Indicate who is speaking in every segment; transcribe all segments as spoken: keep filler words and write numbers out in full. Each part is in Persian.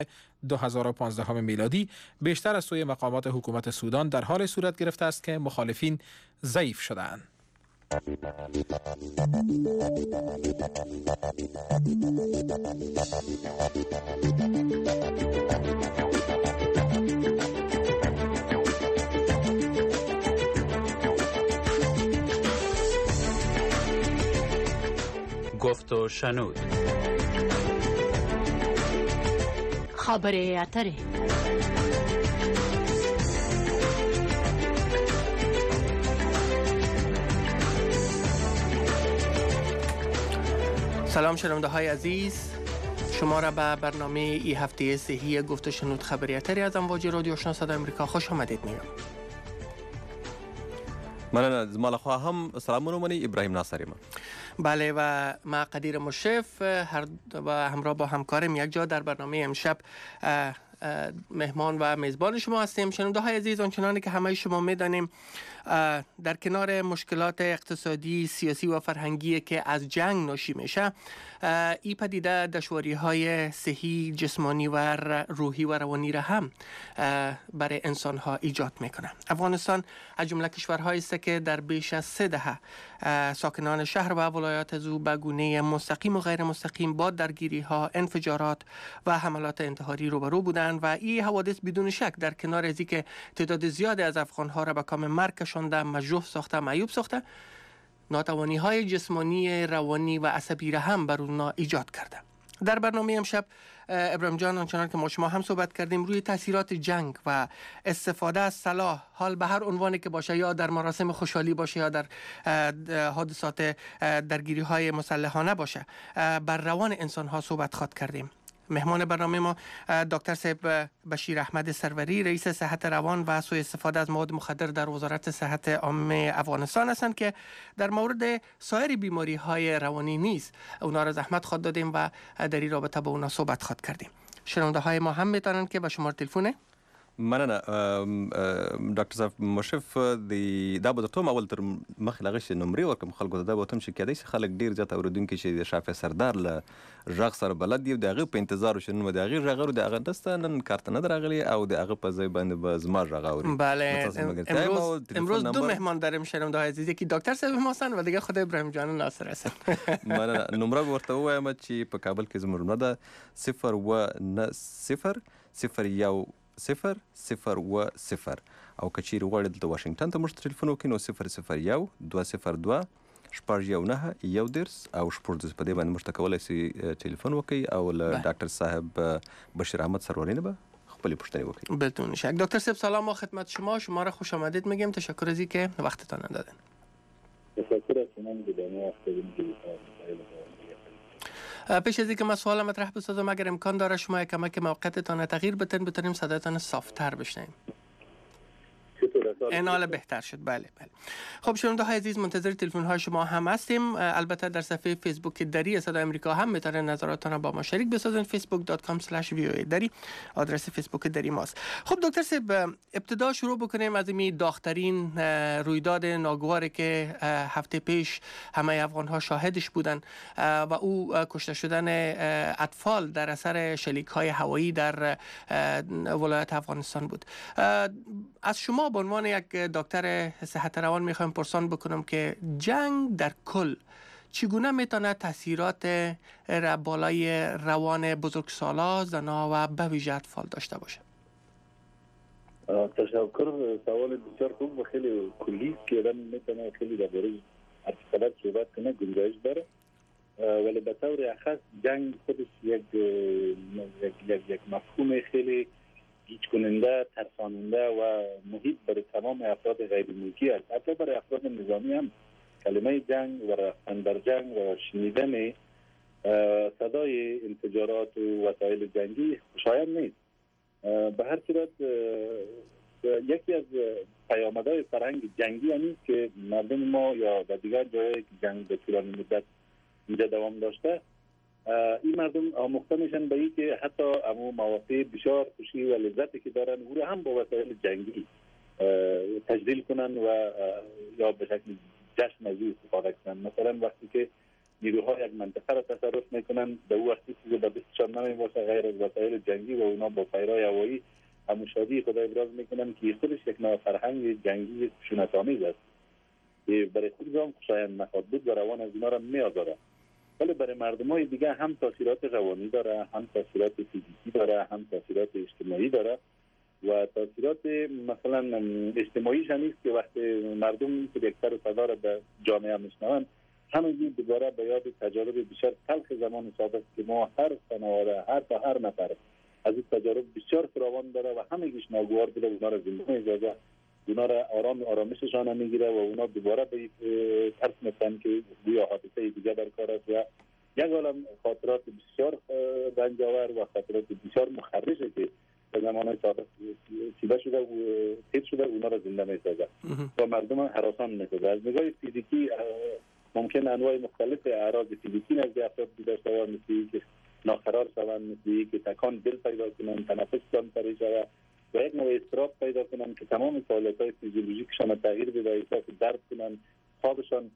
Speaker 1: دو هزار و پانزده میلادی بیشتر از سوی مقامات حکومت سودان در حال صورت گرفته است که مخالفین ضعیف شده‌اند.
Speaker 2: گفت و شنود.
Speaker 3: خبر اتری.
Speaker 4: سلام شنونده های عزیز، شما را به برنامه ای هفته صحی گفت و شنود خبری اتری از امواج رادیو آشنا صدای امریکا خوش آمدید میگم.
Speaker 5: من از مالخوا هم سلامونه منی ابراهیم ناصری ما.
Speaker 4: بله و ما قدیر مشرف هر و همراه با همکارم یک جا در برنامه امشب مهمان و میزبان شما هستیم. شنونده های عزیز، آنچنانی که همه شما میدانیم در کنار مشکلات اقتصادی، سیاسی و فرهنگی که از جنگ ناشی میشه، این پدیده دشواری های صحی، جسمانی و روحی و روانی را هم برای انسان ها ایجاد میکنه. افغانستان از جمله کشورهایی است که در بیش از سه دهه ساکنان شهر و ولایات از او به گونه مستقیم و غیر مستقیم با درگیری ها، انفجارات و حملات انتحاری روبرو بودند و این حوادث بدون شک در کنار از اینکه تعداد زیادی از افغان ها را به کام مرگ کشانده، مجروح ساخته، معیوب ساخته، ناتوانی های جسمانی، روانی و عصبی را هم بر اونها ایجاد کرده. در برنامه امشب ابراهیم جان، آنچنان که ما شما هم صحبت کردیم روی تاثیرات جنگ و استفاده از سلاح، حال به هر عنوانی که باشه، یا در مراسم خوشحالی باشه یا در حادثات درگیری های مسلحانه باشه، بر روان انسان ها صحبت خواد کردیم. مهمان برنامه ما دکتر صاحب بشیر احمد سروری، رئیس صحت روان و سوء استفاده از مواد مخدر در وزارت صحت عامه افغانستان هستند که در مورد سایر بیماری های روانی نیز اونا را زحمت خود دادیم و در این رابطه با اونا صحبت خود کردیم. شنونده های ما هم میتونن که به شماره تلفن
Speaker 5: مننه ډاکټر صاحب مشرف د دا به ته اول تر مخ لغش نمرې ورکم خلکو ته دا به تم چې کېدای شي خلک ډیر ځات اوریدونکي چې د شافع سردار له ژغ سره بلد دی د هغه په انتظار شنو د هغه ژغ د هغه دسته نن کارت نه درغلی او د هغه په ځای باندې به زما ژغ اوري.
Speaker 4: بله امروز امروز دو مهمان داریم شنونده های عزیز، یکی دکتر صاحب ما هستن و دیگه خود ابراهیم جان ناصر هستن.
Speaker 5: مننه. نمره ورته وایم چې په کابل کې زموږ نمره ده صفر و صفر صفر یو صفر صفر و صفر او کچیر غواړئ دلته واشنگټن ته موږ ټلیفون وکړئ نو صفر صفر یو دوه صفر دوه شپږ یو نهه یو دېرش او شپږ دېرش په دې باندې موږ ته کولی شئ ټلیفون وکړئ او له ډاکټر صاحب بشیر احمد سروری نه به خپلې پوښتنې وکړئ.
Speaker 4: بدون شک. دکتر صاحب سلام و خدمت شما، شما را خوش آمدید میگیم. تشکر از اینکه وقتتان دادن.
Speaker 6: تشکر از شما مدیران
Speaker 4: پیش از اینکه من سوال مطرح بسازم، اگر امکان داره شما کمک موقعتان تغییر بدین بتونیم صدایتان صافتر بشنویم. این حال بهتر شد. بله بله. خب شنونده های عزیز، منتظر تلفن های شما هم هستیم. البته در صفحه فیسبوک دری صدای امریکا هم میتونید نظراتتان با ما شریک بسازین. فیسبوک دات کام اسلش وی او ای دری آدرس فیسبوک دری ماست. خب دکتر صاحب، ابتدا شروع بکنیم از این داغ‌ترین رویداد ناگواری که هفته پیش همه افغان ها شاهدش بودن و او کشته شدن اطفال در اثر شلیک های هوایی در ولایت افغانستان بود. از شما به عنوان یک دکتر صحت روان میخوایم پرسان بکنم که جنگ در کل چگونه میتونه تاثیرات بالای روان بزرگسالا، زنها و به ویژه اطفال داشته باشه؟
Speaker 6: تشکر. سوال بسیار خوب و خیلی کلی که آدم میتونه خیلی درباره اطفال صحبت کنه، گنجایش داره، ولی به طور خاص جنگ خودش یک یک یک مفهوم خیلی گیج کننده، ترساننده و محیط برای تمام افراد غیر ملکی است. حتی برای افراد نظامی هم کلمه جنگ و رفتن در جنگ و شنیدن صدای انفجارات و وسایل جنگی خوشایند نیست. به هر صورت یکی از پیامدهای فرهنگ جنگی هم است که مردم ما یا در دیگر جایی که جنگ به طولانی مدت اینجا دوام داشته، این مردم آموخته میشن به این که حتی امو مواقع بسیار خوشی و لذتی که دارن او را هم با وسایل جنگی تجلیل کنن و یا به شکل جشن از او استفاده کنن. مثلا وقتی که نیروهای یک منطقه را تصرف میکنن. در اون وقتی که به دستشان نمیباشه غیر از وسایل جنگی و اونا با پیرای هوایی همشادی خود ابراز میکنن که خودش یک نوع فرهنگ جنگی خشونت‌آمیز است. برای خود هم شاید نخواد بود و روان از اینا را میآزاره. ولی برای مردمای دیگه هم تاثیرات روانی داره، هم تاثیرات فیزیکی داره، هم تاثیرات اجتماعی داره و تاثیرات مثلا اجتماعیش هم است که وقتی مردم که اکثر صدا را به جامعه میشنوند همینجور دوباره به یاد تجارب بسیار تلخ زمان سابق که ما هر خانواده هر تا هر نفر از این تجارب بسیار فراوان داره و همگیش ناگوار بوده، اونا را زنده می‌سازه، اونا را آرام آرامششان میگیره و اونا دوباره به ترس میکنن که گویا حادثه دیگه در کار است و یک عالم خاطرات بسیار رنج‌آور و خاطرات بسیار مخربه که به زمانهای سابق چیده شده و تیز شده اونا را زنده می‌سازه و مردم هراسان می‌سازه. از نگاه فیزیکی ممکن انواع مختلف اعراض فیزیکی نزد افراد داشته باشه، مثل که ناقرار شوند، مثل که تکان دل پیدا کنند، تنفس کمتری شود و یک نوع اضطراب پیدا کنند که تمام فعالیت‌های فیزیولوژیکشان تغییر بده، احساس درد کنند، خوابشان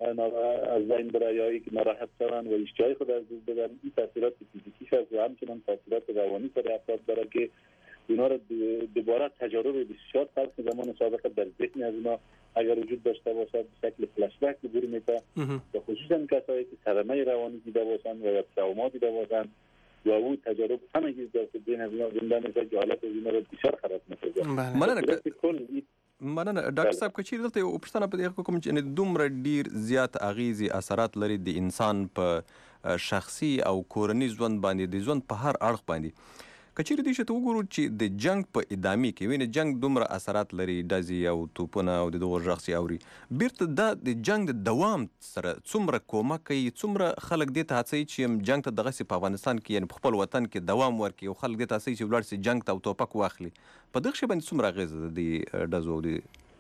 Speaker 6: از بین بره یا اینکه ناراحت شوند و اشتهای خود از دست بدن. این تاثیرات فیزیکی هست و همچنین تاثیرات روانی سر افراد داره که اونا را دوباره تجارب بسیار تلخ زمان سابق در ذهن از اونا اگر وجود داشته باشد به شکل فلش بک عبور می‌کنه و خصوصا کسایی که صدمه روانی دیده باشند و یا تروما دیده باشند و او تجارب همه چیز در ذهن از اونا زنده میشه که حالت از اونا را بسیار خراب می‌کنه.
Speaker 5: مننه مننه ډاکټر صاحب که چیرې دلته یو پوښتنه په دې کوم چې دومره ډیر زیات اغیزې اثرات لري د انسان په شخصي او کورني ژوند باندې د ژوند په هر اړخ باندې که چیرې دې شته وګورو چې د جنگ په ادامې کې وینې جنگ دومره اثرات لري ډزې او توپونه او د دغو غږ اوري بیرته دا د جنگ د دوام سره څومره کومک کوي، څومره خلک دې ته هڅوي چې جنگ ته دغسې په افغانستان کې یعنې په خپل وطن کې دوام ورکړي او خلک دې ته هڅوي چې ولاړ شي جنگ ته او توپک واخلي. په دغه شی باندې څومره اغېزه ده د ډزو او د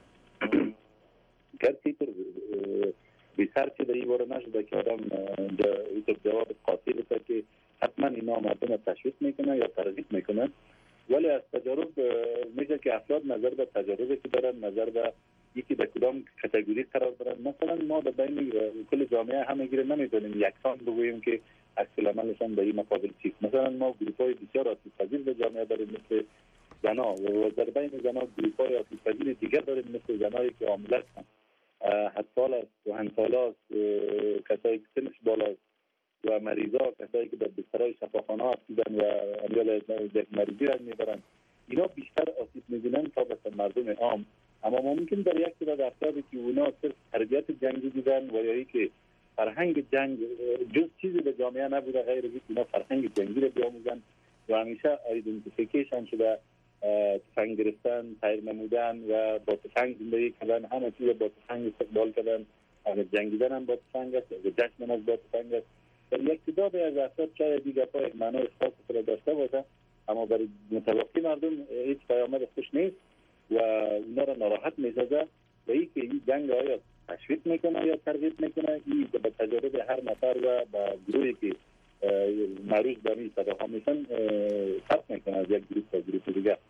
Speaker 6: گر بیشتر که در این باره نشده که آدم جواب قاطع بده که حتما اینا مردم تشویق میکنه یا ترغیب میکنه، ولی از تجارب میگه که افراد نظر به تجاربی که دارن، نظر به یکی در کدام کاتگوری قرار دارن. مثلا ما در بین کل جامعه همگی نمیدونیم یکسان بگوییم که عکس العملشان در این مقابل چیست. مثلا ما گروپ‌های بسیار آسیب پذیر در جامعه داریم مثل زنا و در بین زنا گروپ‌های آسیب پذیر دیگر داریم مثل زنایی که حامله هستند، حسال است و همسال است، کسایی که سنش بالا است و مریضا، کسایی که در بسترهای شفاخانه هستند و امیال مریضی را میبرند. اینا بیشتر آسیب میبینند تا به مردم عام. اما ممکن در یک تعداد افرادی که اونا صرف تربیت جنگی دیدن و یا ای که فرهنگ جنگ جز چیزی به جامعه نبوده غیر از اینا فرهنگ جنگی را بیاموزن و همیشه ایدنتیفیکیشن شده، تفنگ گرفتن، تیر نمودن و با تفنگ زندگی کردن، همه چیز با تفنگ استقبال کردن، اگر جنگیدن هم با تفنگ است، اگر جشن هم با تفنگ است. در یک تعداد از افراد شاید دیگه پای معنای خاص را داشته باشه، اما برای متوقع مردم هیچ پیامد خوش نیست و اونا را ناراحت می‌سازه و این که این جنگ آیا تشویق میکنه یا ترغیب میکنه، این به تجارب هر نفر و به گروهی که معروض به این صداها میشن فرق میکنه از یک گروه تا گروه دیگه.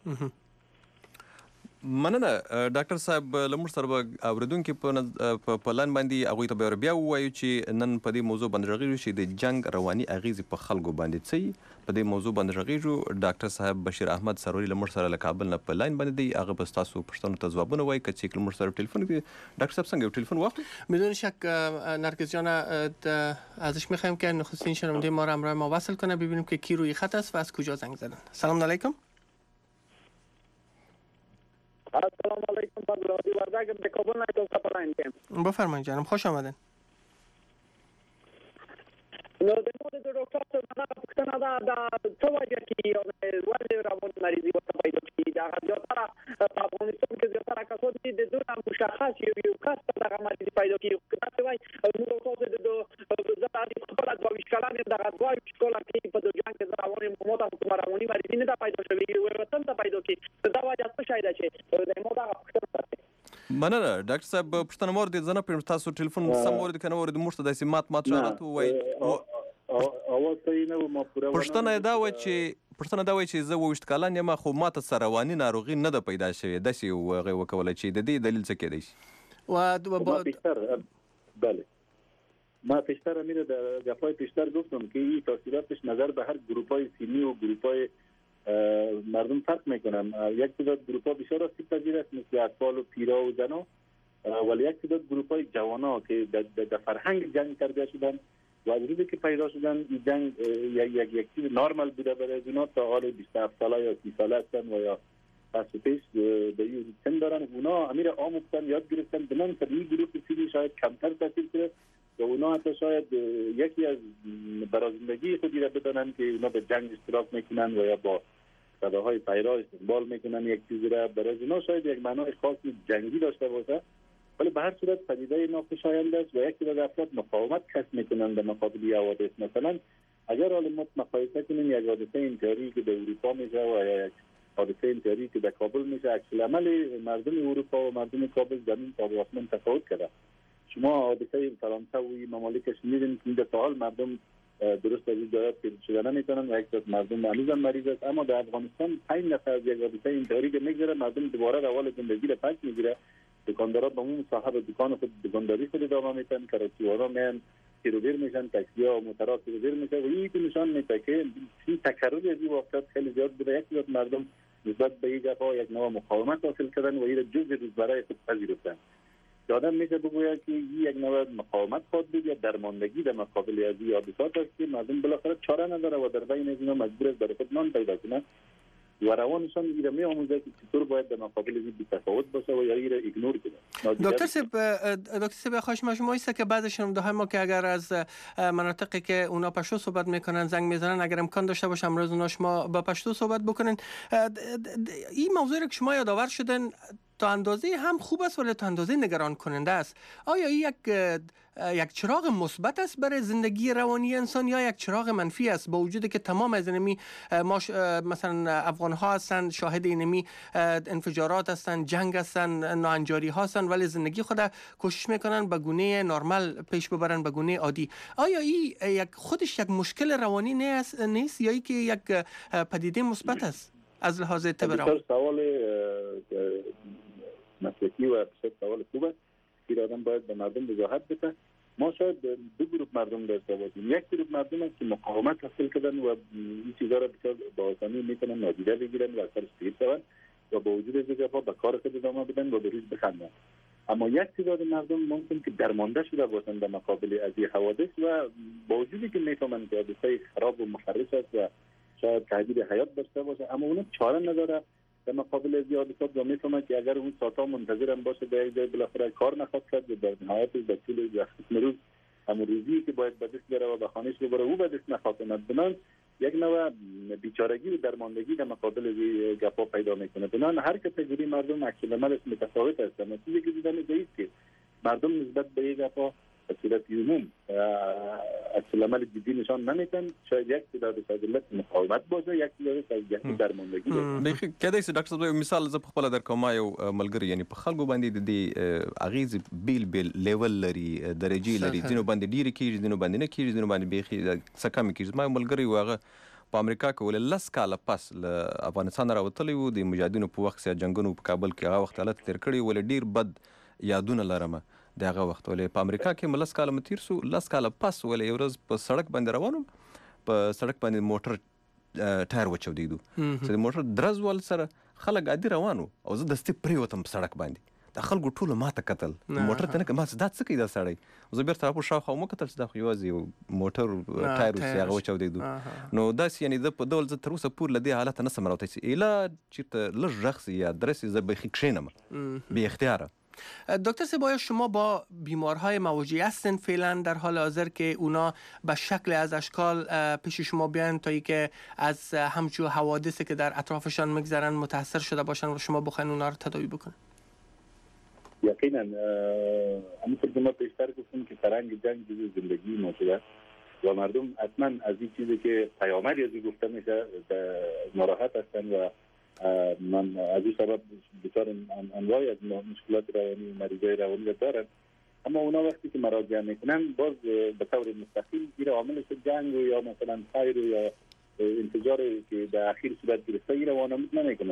Speaker 5: مننه ډاکټر صاحب، له موږ سره به اورېدونکي په لان باندې هغوی ته به بیا ووایو چې نن په دې موضوع باندې غږېږو چې د جنګ رواني اغېزې په خلکو باندې څه وي. په دې موضوع باندې غږېږو. ډاکټر صاحب بشیر احمد سروري له موږ سره له کابل نه په لاین باندې دی، هغه به ستاسو پوښتنو ته ځوابونه وایي. که چیک له موږ سره ټلیفون کړي ډاکټر صاحب څنګه یو ټلیفون واخلو؟
Speaker 4: بدون شک نرگس جان ازش میخوایم که نخستین شنونده ما را همراه ما وصل کنه ببینیم که کی روی خط است و از کجا زنگ زدن. سلام علیکم.
Speaker 2: السلام علیکم. فضل وردگ به کابل نایتو سپلاین کم.
Speaker 4: بفرمایید جانم، خوش آمدین.
Speaker 2: نو د مود د ډاکټر څخه پوښتنه ده د څه وجه کې ولې رواني مریضي ورته پیدا کیږي. دا زیاتره په افغانستان کې زیاتره کسان دي د دوه مشخص یو یو کس ته دغه مریضي پیدا کیږي. دا وایي نو تاسو د د زړه د خپل د وښکلان د غوښ شکل کې په د جنگ د رواني موته کومه رواني مریضي نه پیدا شوی وي وطن ته پیدا کیږي. دا وجه څه شاید چې د مو دا پوښتنه.
Speaker 5: مننه ډاکټر صاحب، پوښتنه مو ورته زنه پرم تاسو ټلیفون سم ورته کنه ورته موږ ته داسې مات مات شارت وای
Speaker 6: اواز ته نه ما پوره
Speaker 5: پوښتنه دا و چې پوښتنه دا و چې زه وښت کالان یم خو ماته سره رواني ناروغي نه ده پیدا شوې داسې وغه وکول چې د دې دلیل څه کېدای شي؟
Speaker 4: و
Speaker 6: بیشتر بله ما پیشتر میره در گپای پیشتر گفتم که این تاثیراتش نظر به هر گروپای سنی و گروپای مردم فرق میکنن. یک تعداد گروپا بسیار آسیب پذیر است مثل اطفال و پیرا و زنا، ولی یک تعداد گروپای جوانا که در فرهنگ جنگ کرده شدن و از روزی که پیدا شدن این جنگ یک یک یک چیز نرمال بوده برای اونا تا حال بیست و هفت ساله یا سی ساله هستن و یا پس پیش به این سن دارن. اونا امیر آموختن یاد گرفتن بنان که این گروه سنی شاید کمتر تاثیر کنه و اونا حتی شاید یکی از برای زندگی خودی را بدانن که اونا به جنگ اشتراک میکنن و یا با صداهای پیرا استقبال میکنن یک چیزی را. برای اونا شاید یک معنای خاصی جنگی داشته باشه، ولی به هر صورت پدیده ناخوشایند است و یک تعداد افراد مقاومت کسب میکنن در مقابل حوادث. مثلا اگر حالا ما مقایسه کنیم یک حادثه انتحاری که در اروپا میشه و یا یک حادثه انتحاری که در کابل میشه، عکس العمل مردم اروپا و مردم کابل زمین تا آسمان تفاوت کرده. شما حادثه فرانسه و ممالکش می‌بینید که در حال مردم درست از این جایات پیدا شدن نمیتونن و یک دست مردم هنوزم مریض است. اما در افغانستان پنج نفر از یک حادثه انتحاری که میگذره مردم دوباره روال زندگی را پس میگیره. دکاندارا با اون صاحب دکان خود دکانداری خود ادامه میتن، کراچی‌وارا میان پیروبیر میشن، تاکسی‌ها و موتورها پیروبیر میشن و این نشان میده که این تکراری از این واقعیت خیلی زیاد بوده. یک وقت مردم نسبت به این گپ‌ها یک نوع مقاومت حاصل کردن و این جزء روزمره خود پذیرفتن. آدم میشه بگوید که این یک نوع مقاومت خود بود یا درماندگی در مقابل از این حادثات است که مردم بالاخره چاره نداره و در بین از اینا مجبور است برای خود نان پیدا کنه و روانشان ایره می آموزه که چطور باید در مقابل این بی‌تفاوت باشه و یا ایره ایگنور کنه.
Speaker 4: دکتر سیب دکتر سیب خواهش ما شما است که بعض شنونده های ما که اگر از مناطقی که اونا پشتو صحبت میکنن زنگ میزنن، اگر امکان داشته باشه امروز اونا شما با پشتو صحبت بکنن. این موضوعی که شما یادآور شدن تا اندازه هم خوب است ولی تا اندازه نگران کننده است. آیا این یک یک چراغ مثبت است برای زندگی روانی انسان یا یک چراغ منفی است، با وجودی که تمام از اینمی ما مثلا افغان ها هستند شاهد اینمی انفجارات هستند، جنگ هستند، ناهنجاری ها هستند، ولی زندگی خود کوشش میکنن به گونه نرمال پیش ببرن، به گونه عادی. آیا این یک خودش یک مشکل روانی نیست نیست یا اینکه یک پدیده مثبت است از لحاظ طب روانی؟
Speaker 6: سوال مسلکی و بسیار سوال خوب است که آدم باید به مردم وضاحت بده. ما شاید دو گروه مردم داشته باشیم. یک گروه مردم است که مقاومت حاصل کردن و این چیزا را بسیار با آسانی میتونن نادیده بگیرن و اثرش تیر شوند و با وجود از اینکه به کار خود ادامه بدن و به روز بخندن. اما یک تعداد مردم ممکن که درمانده شده باشند در مقابل از این حوادث و با وجودی که میفهمند که حادثه خراب و مخرب است و شاید تهدید حیات داشته باشه، اما اون چاره نداره در مقابل از حادثات و میفهمه که اگر اون ساعت‌ها منتظرم باشه در یک جای بالاخره کار نخواهد کرد و در نهایت به طول روز همون روزی که باید به دست بیاره و به خانه‌اش ببره او به دست نخواهد آمد. بنان یک نوع بیچارگی و درماندگی در مقابل از گپا پیدا میکنه. بنان هر کاتگوری مردم عکس العملش متفاوت است. اما چیزی که دیدن است که مردم نسبت به یک گپا به صورت عموم عکس العمل جدی نشان نمیدن. شاید یک تعداد از علت مقاومت باشه، یک تعداد از درماندگی باشه.
Speaker 5: کله چې ډاکټر صاحب مثال زه په خپل در کوم یو ملګری یعنی په خلکو باندې د دې اغیز بیل بیل لیول لري، درجه لري، ځینو باندې ډیر کیږي، ځینو باندې نه کیږي، ځینو باندې بیخي څه کم کیږي. ما ملګری واغه په امریکا کې ول لس کاله پس له افغانستان راوتلی و د مجاهدینو په وخت سره جنگونو په کابل کې هغه وخت حالت تیر کړی ول ډیر بد یادونه لرم دغه وخت. ولې په امریکا کې ملس کاله متیر سو لس کاله پس ولې یو ورځ په سړک باندې روانم، په سړک باندې موټر ټایر وچودیدو چې د موټر درز ول سره خلک عادي روانو او زه دستي پریوتم په سړک باندې د خلکو ټولو ماته قتل موټر ته نه ما دا څه کوي دا سړی. زه بیرته په شاوخوا مو کتل چې دا خو یوازې یو موټر ټایر وسې هغه وچودیدو. نو داسې یعنی د په ډول زه تر اوسه پورې له دې حالته نه سم راوتی چې ایله چېرته لږ غږ سي یا درسي زه بیخي کښېنم بې اختیاره.
Speaker 4: دکتر سیب آیا شما با بیمارهای مواجه هستین فعلا در حال حاضر که اونا به شکل از اشکال پیش شما بیان تا ای که از همچون حوادثی که در اطرافشان میگذرن متاثر شده باشن و شما بخواین اونا رو تداوی بکنن؟
Speaker 6: یقینا همونطور که ما پیشتر گفتیم که فرهنگ جنگ جزء زندگی ما شده و مردم حتما از این چیزی که پیامدی از این گفته میشه ناراحت هستن و من از این سبب بسیار انواعی از مشکلات روانی و مریضای روانی را دارن. اما اونا وقتی که مراجعه میکنن باز به طور مستقیم این عاملش جنگ و یا مثلا خیر یا انفجار که در اخیر صورت گرفته این رو وانمود نمیکنن.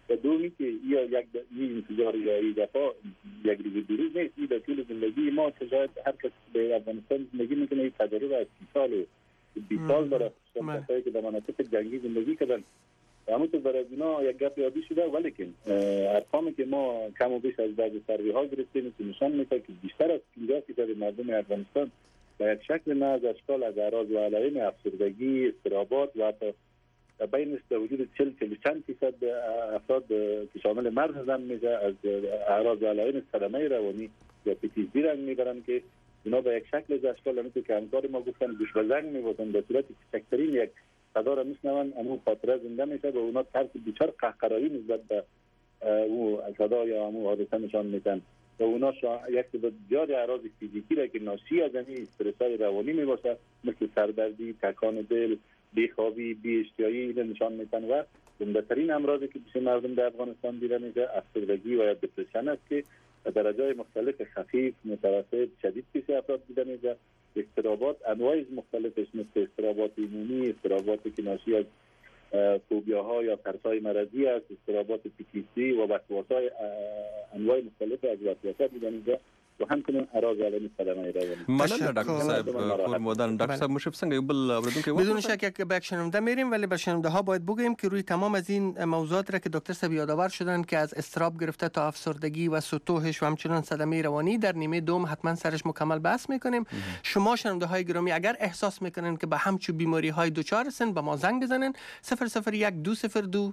Speaker 6: و دومی که یا یک این انتظار یا این دفعه یک روز دو روز نیست، این در طول زندگی ما که شاید هر کس به افغانستان زندگی میکنه این تجربه از سی سال و بیست سال داره، کسایی که در مناطق جنگی زندگی کردن. همونطور برای اینا یک گپ یادی شده، ولیکن ارقامی که ما کم و بیش از بعضی سروی ها گرفتیم که نشان میده که بیشتر از پنجاه درصد مردم افغانستان به یک شکل نه از اشکال از اعراض و علائم افسردگی، اضطرابات و حتی بینش در وجود چهل چهل چند درصد افراد که شامل مرد و زن میشه از اعراض و علائم صدمه روانی یا پی تی اس دی رنگ میبرن که اینا به یک شکل از اشکال همونطور که همکار ما گفتن گوش به زنگ میبازن، به صورت کوچکترین یک صدا را میشنون همون خاطره زنده میشه و اونا ترس بیچار قهقرایی نسبت به او صدا یا همون حادثه نشان میدن و اونا یک تعداد زیاد اعراض فیزیکی را که ناشی از این استرس‌های روانی میباشه مثل سردردی، تکان دل، بیخوابی، بی‌اشتیایی نشان میدن و عمده‌ترین امراضی که پیش مردم در افغانستان دیده میشه افسردگی و یا دپرسیون است که درجه‌های مختلف خفیف، متوسط، شدید پیش افراد دیده میشه. اضطرابات انواع مختلفش مثل اضطرابات ایمنی، اضطراباتی که ناشی از فوبیاها یا ترس‌های مرضی است، اضطرابات پی تی اس دی و وسواس‌های انواع مختلف از وسواسات دیده میشه و همچنین اعراض علائم صدمه روانی.
Speaker 5: مننه دکتر صاحب فرمودن. دکتر صاحب مشرف څنګه یو بل اوریدونکو
Speaker 4: بدون شک یک به شنونده میریم، ولی به شنونده ها باید بگوییم که روی تمام از این موضوعات را که دکتر صاحب یادآور شدن که از استراب گرفته تا افسردگی و سطوحش و همچنین صدمه روانی در نیمه دوم حتما سرش مکمل بحث میکنیم. شما شنونده های گرامی اگر احساس میکنن که به همچو بیماری های دچار هستند به ما زنگ بزنن صفر صفر یک دو صفر دو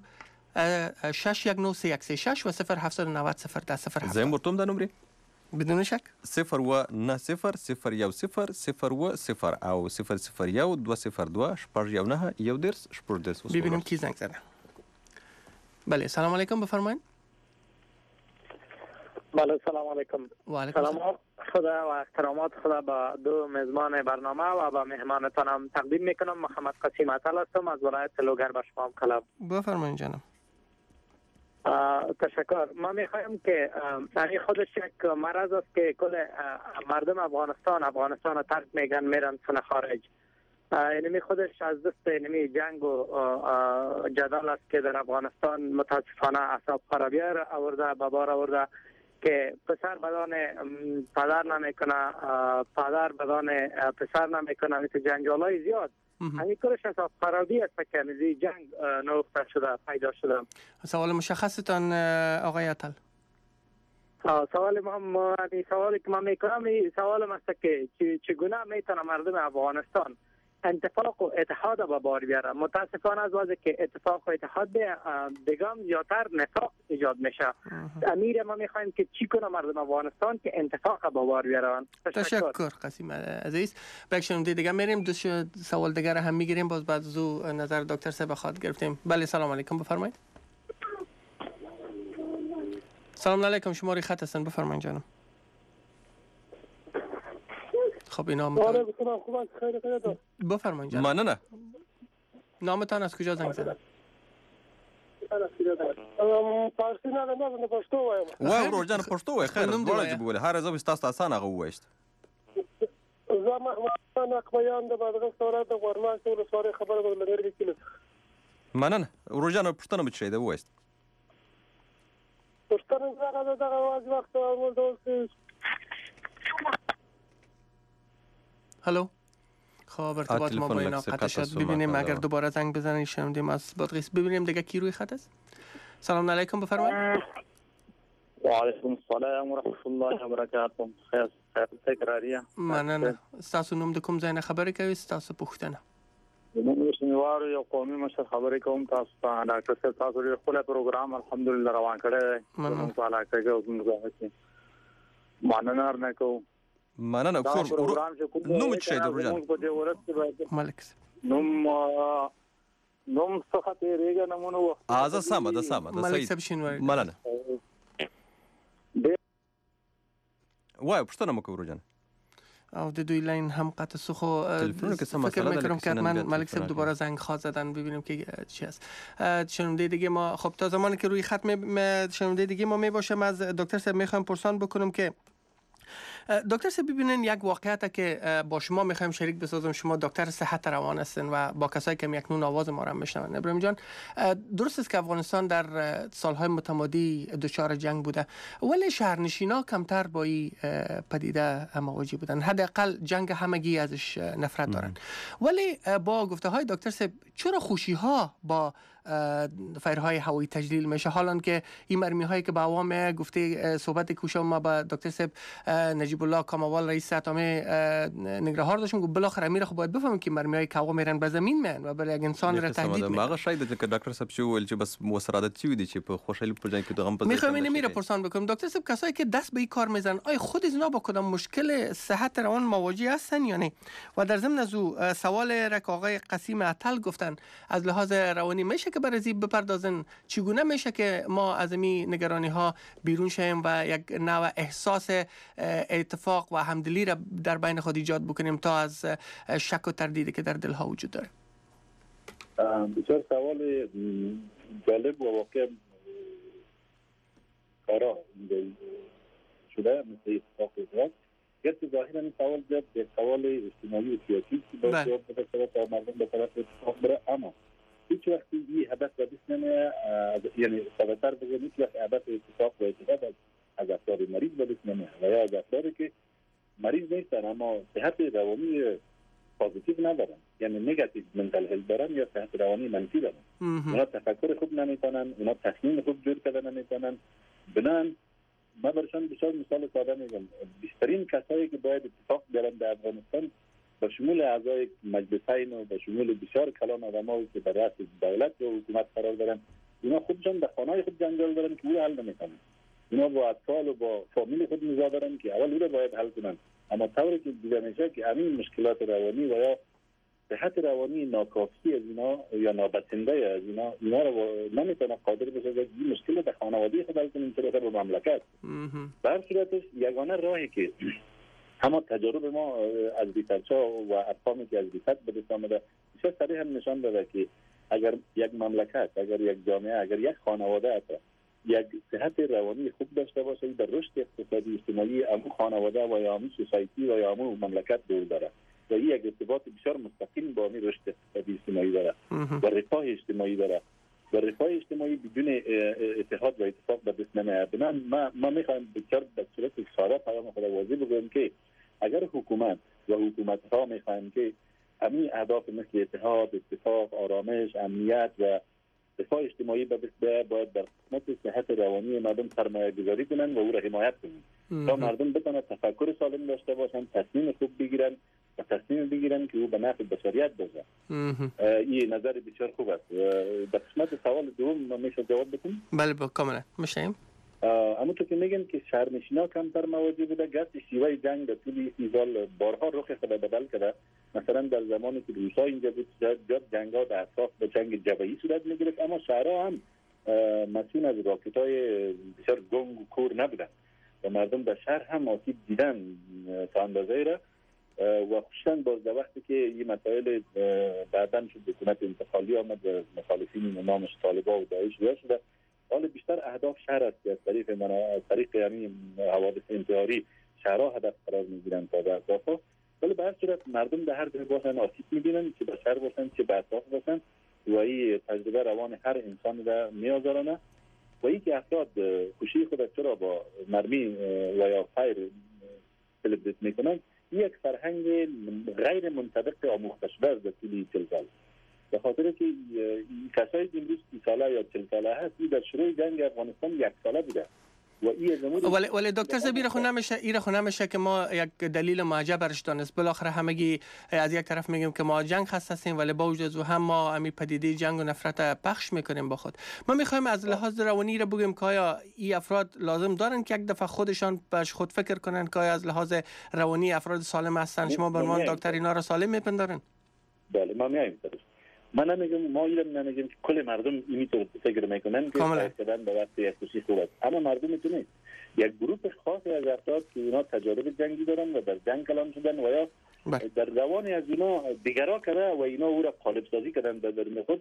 Speaker 4: شش یک نه سه یک سه شش و صفر هفت نه صفر صفر ده صفر هفت.
Speaker 5: زنگ ورتوم د نمبر
Speaker 4: بدون شک
Speaker 5: صفر و نه صفر صفر یو صفر صفر و صفر او صفر صفر یو دو صفر دو شپږ یو نه یو درس شپږ درس.
Speaker 4: ببینیم کی زنگ زده. بله سلام علیکم بفرمایید.
Speaker 2: بله سلام علیکم.
Speaker 4: و علیکم
Speaker 2: سلام. خدا و احترامات خدا به دو میزبان برنامه و به مهمانتانم تقدیم میکنم. محمد قسیم عطل هستم از ولایت لوگر بشمام کلب.
Speaker 4: بفرمایید جانم.
Speaker 2: تشکر. ما میخوایم که این خودش یک مرض است که کل مردم افغانستان افغانستان را ترک میگن میرن سن خارج. اینمی خودش از دست اینمی جنگ و جدال است که در افغانستان متاسفانه اعصاب خرابی آورده به بار آورده که پسر بدان پدر نمیکنه، پدر بدان پسر نمیکنه، مثل جنجالای زیاد. همین کارش اصاب خرابی است که نزی جنگ نوخته شده پیدا شده.
Speaker 4: سوال مشخصتان آقای عطل؟
Speaker 2: سوال ما سوالی که من میکنم این سوال است که چگونه میتونه مردم افغانستان اتفاق و اتحاد به بار بیاره. متاسفانه از وضعی که اتفاق و اتحاد دیگه هم زیادتر نفاق ایجاد میشه. امیر ما میخوایم که چی کنه مردم افغانستان که اتفاق به بار بیارن.
Speaker 4: تشکر قسیم عزیز. بخشم دیگه میریم دو سوال دیگه هم میگیریم باز بعد از نظر دکتر صاحب خواهد گرفتیم. بله سلام علیکم بفرمایید. سلام علیکم شماره خط هستن بفرمایید جانم. خب اینا متوجه بفرمایید جانم.
Speaker 5: مننه.
Speaker 4: نامتان از کجا زنگ زدن؟
Speaker 7: پارسی نه نه پښتو وایم.
Speaker 5: وای ورور جان پښتو وای خیر ډوړه دی بوله هر ځو تاسو اسانه غوښت.
Speaker 7: زما ما اکبیان د بادغ سره د ورما ټول سره خبره ولري کله.
Speaker 5: مننه ورور جان پښتنه مچ دی وایست.
Speaker 7: پښتنه زغه دغه واز وخت ورته
Speaker 4: هلو. خب ارتباط ما با اینا قطع شد. ببینیم اگر دوباره زنگ بزنید شنوندیم از بادغیس. ببینیم دیگه کی روی خط است. سلام علیکم بفرمایید.
Speaker 8: و علیکم السلام و رحمت الله و برکاته. خیر خیر تکراریه.
Speaker 4: مننه. تاسو نوم د کوم ځای نه خبرې کوي؟ تاسو پوښتنه.
Speaker 8: نو شنوار یو قومي مشر خبرې کوم تاسو ته ډاکټر صاحب تاسو لري خپل پروګرام الحمدلله روان کړی. مننه تعالی کوي او موږ مننه نه کوو.
Speaker 5: مننه خور نوم چه دی ورجان
Speaker 4: ملک
Speaker 8: نوم نوم څه تیریږي نمونه وخت
Speaker 5: ازه سم ده سم ده
Speaker 4: ملک صاحب شینواری
Speaker 5: مننه وای پښتنه مکو ورجان
Speaker 4: او د دوی لاین هم قطع سو خو
Speaker 5: تلفن که سم
Speaker 4: فکر میکنم که من ملک صاحب دوباره زنگ خواد زدن ببینیم که چی است. شنونده دیگه ما خب تا زمانی که روی خط می شنونده دیگه ما می باشم از دکتر صاحب میخوام پرسان بکنم که دکتر صاحب ببینین یک واقعیت که با شما میخوایم شریک بسازم. شما دکتر صحت روان هستین و با کسایی که یکنون آواز ما را میشنون. ابراهیم جان، درست است که افغانستان در سالهای متمادی دچار جنگ بوده، ولی شهرنشینا کمتر با این پدیده مواجه بودن. حداقل جنگ همگی ازش نفرت دارن. ولی با گفته های دکتر صاحب چرا خوشی ها با فایرهای هوایی تجلیل میشه، حالا که این مرمی هایی که با عوام گفته صحبت کوشا ما با دکتر صاحب نجیب الله کاموال رئیس اتمی نگرهار داشتیم، گفت بالاخره امیر خو باید بفهمیم که مرمی های که عوام میرن به زمین میان و برای یک انسان را تهدید میکنن.
Speaker 5: ما شاید که دکتر صاحب شو ول چې بس مسرادت چی ودی چې په خوشحالي په جنگ کې دغه په
Speaker 4: میخوام اینو میره پرسان بکنم دکتر صاحب، کسایی که دست به این کار میزنن آیا خود اینا با کدام مشکل صحت روان مواجه هستن یا نه؟ و در ضمن از او سوال رک آقای قسیم عطل گفتن از لحاظ روانی میشه که برای بپردازن چگونه میشه که ما از این نگرانی ها بیرون شیم و یک نوع احساس اتفاق و همدلی را در بین خود ایجاد بکنیم تا از شک و تردیدی که در دل ها وجود داره؟
Speaker 6: بسیار سوال جالب و واقعا کارا شده مثل اتفاق اجراک. گرچه ظاهرا این سوال جد یک سوال اجتماعی و سیاسی که باید جواب بده تا مردم به طرف اتفاق بره، اما هیچ وقتی این هدف و دست نمیه، یعنی سبتر بگه هیچ وقت هدف اتفاق و اتفاق از افراد مریض به دست نمیه و یا از افرادی که مریض نیستن اما صحت روانی پازیتیو ندارن، یعنی نگاتیو منتال هلت دارن یا صحت روانی منفی دارن. اونا تفکر خوب نمیکنن، اونا تصمیم خوب جور کردن نمیکنن. بنان ما برشان بسیار مثال ساده میگم، بیشترین کسایی که باید اتفاق بیارن در افغانستان با شمول اعضای مجلسین و با شمول بسیار کلان آدمایی که در رأس دولت و حکومت قرار دارن، اونا خودشان در خانه‌های خود جنجال دارن که او حل نمیکنن. اونا با اطفال و با فامیل خود نزاع دارن که اول او را باید حل کنن، اما طوری که دیده میشه که همین مشکلات روانی و یا صحت روانی ناکافی از اینا یا نابسنده از اینا اینا رو نمیتونه قادر بشه که این مشکل در خانواده خود حل کنن چرا به مملکت. به هر صورتش یگانه راهی که اما تجارب ما از ریسرچ‌ها و ارقامی که از ریسرچ به دست آمده بسیار صریح هم نشان داده که اگر یک مملکت، اگر یک جامعه، اگر یک خانواده اتا یک صحت روانی خوب داشته باشه در رشد اقتصادی اجتماعی امو خانواده و یا امو سوسایتی و یا امو مملکت دور داره و این یک ارتباط بسیار مستقیم با امو رشد اقتصادی اجتماعی داره و رفاه اجتماعی داره و رفاه اجتماعی بدون اتحاد و اتفاق به دست نمیاد. ما ما میخوایم بسیار به صورت ساده پیام خود واضح بگویم که اگر حکومت و حکومت‌ها می‌خواهند که همین اهداف مثل اتحاد، اتفاق، آرامش، امنیت و رفاه اجتماعی به دست بیاید، باید در قسمت صحت روانی مردم سرمایه‌گذاری کنند و او را حمایت کنند تا مردم بتوانند تفکر سالم داشته باشند، تصمیم خوب بگیرند و تصمیم بگیرند که او به نفع بشریت باشه. این نظر بسیار خوب است. در قسمت سوال دوم میشه جواب بدم؟
Speaker 4: بله کاملا میشیم.
Speaker 6: اما تو که میگن که شهرنشینا کمتر مواجه بوده، گرچه شیوه جنگ در طول این سال بارها رخ خود بدل کرده. مثلا در زمانی که روسا اینجا بود جد جنگ‌ها در اطراف به جنگ جبهه‌ای صورت میگرفت، اما شهرها هم مسئول از راکت‌های بسیار گنگ و کور نبودن و مردم در شهر هم آسیب دیدن تا اندازه‌ای را و خصوصا باز در وقتی که این مسائل بعداً شد حکومت انتقالی آمد و مخالفین نامش طالبان و داعش جدا شده، حال بیشتر اهداف شهر است که از طریق من از طریق یعنی حوادث انتحاری شهرها هدف قرار میگیرن تا به اطرافها. ولی به هر صورت مردم در هر جای باشن آسیب میبینن، چه به شهر باشن چه به اطراف باشن و این تجربه روان هر انسان را میآزارانه و این که افراد خوشی خود چرا با مرمی و یا فایر سلبریت میکنن، یک فرهنگ غیر منطبق آموخته شده است در طول چهل سال. به خاطر که کسایی که امروز سی ساله یا چهل ساله هست این در شروع جنگ افغانستان یک ساله بوده و این زمانی
Speaker 4: ولی ولی دکتر زبیر خو نمیشه ایره خو نمیشه که ما یک دلیل معجب برش دانست. بالاخره همگی از یک طرف میگیم که ما جنگ خسته هستیم ولی با وجود او هم ما همین پدیده جنگ و نفرت پخش میکنیم با خود. ما میخوایم از لحاظ روانی را بگیم که آیا این افراد لازم دارن که یک دفعه خودشان باش خود فکر کنن که آیا از لحاظ روانی افراد سالم هستن؟ شما به عنوان دکتر اینا را سالم میپندارن؟
Speaker 6: بله ما میایم درست. من نمیگم ما ایران نمیگم که کل مردم اینطور فکر میکنن که فایده کردن به وقت یک کشی خوب است، اما مردم میتونه یک گروه خاصی از افراد که اونا تجارب جنگی دارن و در جنگ کلان شدن و یا در روانی از اونا دیگرا کرده و اینا او را قالب سازی کردن در درون خود،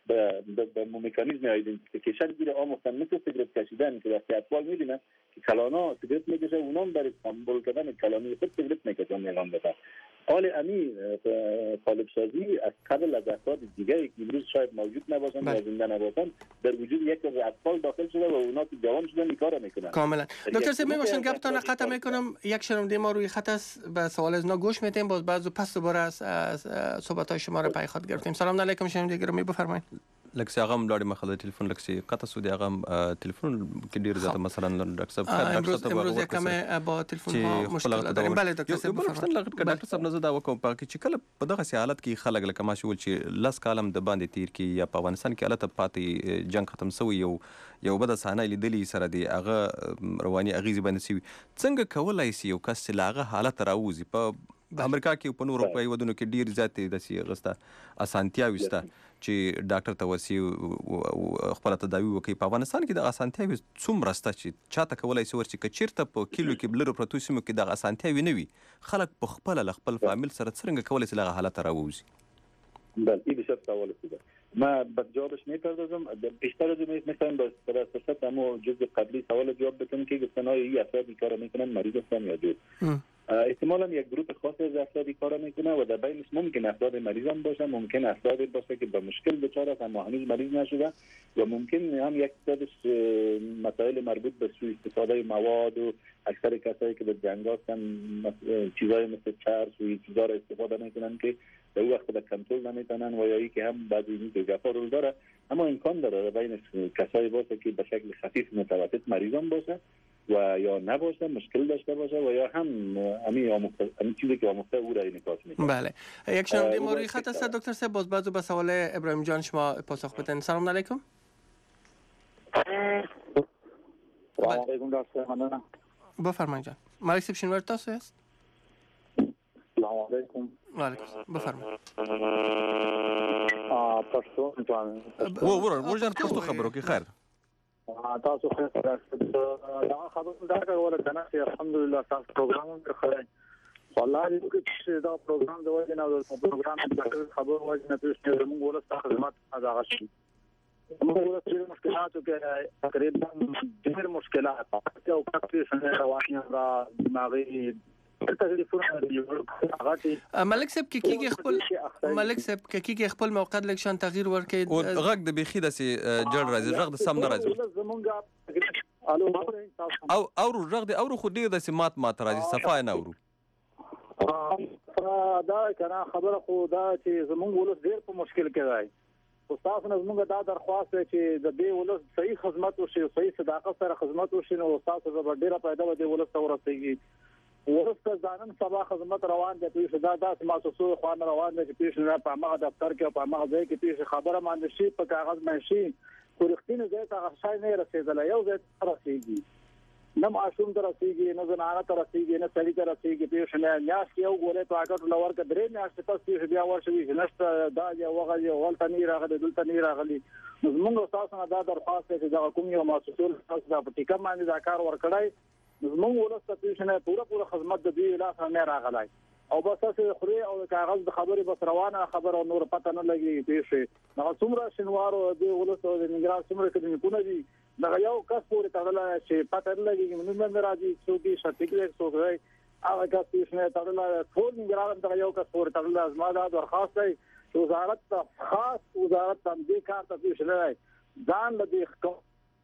Speaker 6: به مکانیزم ایدنتیفیکیشن گیره آموختن مثل سیگرت کشیدن که وقتی اطفال میبینن که کلانا سیگرت میکشه اونا هم برای سمبل کردن کلانی خود سیگرت میکشن میلان بدن. حال امی قالب سازی از قبل از افراد دیگه که امروز شاید موجود نباشن و زنده نباشن در وجود یک از اطفال داخل شده و اونا که جوان شدن این کارو میکنن.
Speaker 4: کاملا. دکتر صاحب میباشن گپتون قطع میکنم. یک شنونده ما روی خط است، به سوال از نا گوش میدیم، باز بعضو پس دوباره از صحبت های شما را پای خط گرفتیم. سلام علیکم شنونده گرامی، بفرمایید.
Speaker 5: لکه هغه ملاړی مخاله تلیفون لکه قطع سو دی هغه تلیفون کې ډیر زیاته مثلا ډاکټر صاحب
Speaker 4: امروز امروز یکم با تلیفون ها مشکل داریم. بله دکتر صاحب
Speaker 5: بفرمایید. ډاکټر صاحب نو زه دا وکم په چې کله په دغه حالت کې خلک لکه ما شول چې لاس کالم د باندې تیر کې یا په افغانستان کې حالت پاتې جنگ ختم شوی یو یو بد سانه لیدلی سره دی هغه رواني اغیزه باندې سی څنګه کولای سی یو کس لاغه حالت راوځي په امریکا کې په نورو په ودونو کې ډیر زیاتې د سی غسته اسانتیا وسته چې ډاکټر ته وسی خپل تداوی وکي. په افغانستان کې د اسانتیاوي څومره سته چې چاته کولای شي ورچې کچیرته په کیلو کې بلرو پروتو سیمو کې د اسانتیاوي نه وي خلک په خپل خپل فامیل سره څنګه کولای شي لغه حالت راووزي؟
Speaker 6: بله این بسیار سوال خوبه. ما به جوابش میپردازم. بیشتر از این مثلا به صورت اما جزء قبلی سوال جواب بدم که گفتن های این افراد کار میکنن مریض هستن یا جو. احتمالا یک گروه خاصی از افرادی کار میکنه و در بینش ممکن افراد مریض هم باشه، ممکن افرادی باشه که به مشکل دچار است اما هنوز مریض نشده و ممکن هم یک تعدادش مسائل مربوط به سوء استفاده مواد و اکثر کسایی که به جنگ هستن چیزای مثل چرس و این چیزا را استفاده میکنن که در اون وقت به کنترل نمیتونن و یا ای که هم بعضی این که گفا رول داره اما امکان داره بین کسایی باشه که به شکل خفیف متوسط مریض هم باشه و یا نباشه، مشکل داشته باشه و یا هم همین آموخته همین چیزی که آموخته او را انعکاس میکنه.
Speaker 4: بله. یک شنونده ما روی خط است دکتر صاحب، باز بعضو به سوال ابراهیم جان شما پاسخ بدین. سلام علیکم.
Speaker 8: سلام علیکم دکتر ممنونم.
Speaker 4: بفرمایید جان. مالک صاحب شنوار تاسو است؟
Speaker 8: سلام علیکم.
Speaker 4: و علیکم. بفرمایید.
Speaker 8: آ پښتو ځوان.
Speaker 5: و ور ورجان پښتو خبرو کې خیر.
Speaker 8: تاسو خیر دا خبر دا کوله کنه چې الحمدلله تاسو پروګرام وکړئ. والله دې چې دا پروګرام د وژنې او پروګرام د خبرو وژنې په څیر موږ ولست خدمات ادا غشي. موږ ولست مشکلاتو کې تقریبا ډېر مشکلات او کافي څنګه رواني را دماغي
Speaker 4: ملک صاحب کې کېږي خپل ملک صاحب کې کېږي خپل موقعیت لکشان تغییر ورکړي
Speaker 5: او غږ د بيخي د سي جړ راځي غږ د سم نه راځي او او غږ د اورو خو ډیر د سي مات مات راځي صفای نه اورو
Speaker 8: دا کنه خبره خو دا چې زمونږ ولس ډیر په مشکل کې راځي. استاد نه زمونږ دا درخواست چې د دې ولس صحیح خدمت وشي، صحیح صداقت سره خدمت وشي نو استاد زبر ډیره پیدا ودی ولس ورسېږي. ورسته ځانن سبا خدمت روان دي په صدا داس ماسوسو خوان روان دي چې پیښ نه په هغه دفتر کې په هغه ځای کې پیښ خبره باندې شي په کاغذ باندې شي ورختینه ځای ته شای نه رسیدل یو ځای رسیږي نه معصوم تر رسیږي نه زنانه تر رسیږي نه سړی تر رسیږي پیښ نه نیاس یو ګوره په هغه لور کې درې نیاس ته پیښ بیا ورشي نشته دا یو وغه یو ولته نه راغلی دلته نه راغلی. موږ تاسو نه دا درخواست چې دا کوم یو ماسوسو تاسو دا په ټیکا باندې دا کار ورکړای زموږ ولسته پیښنه پوره پوره خدمت د دې لاس نه راغلی او بس تاسو خوري او کاغذ د خبرې بس روانه خبر او نور پته نه لګي پیښه نو څومره شنوارو د ولسته د نګران څومره کې کو نه دي دا یو کس پورې تړل چې پته نه لګي موږ نه راځي څوک شرطیګ څوک راي هغه کس پیښنه تړل ټول نګران دا یو کس پورې تړل ازما دا درخواست دی وزارت ته خاص وزارت ته دې کار ته پیښنه ځان لدی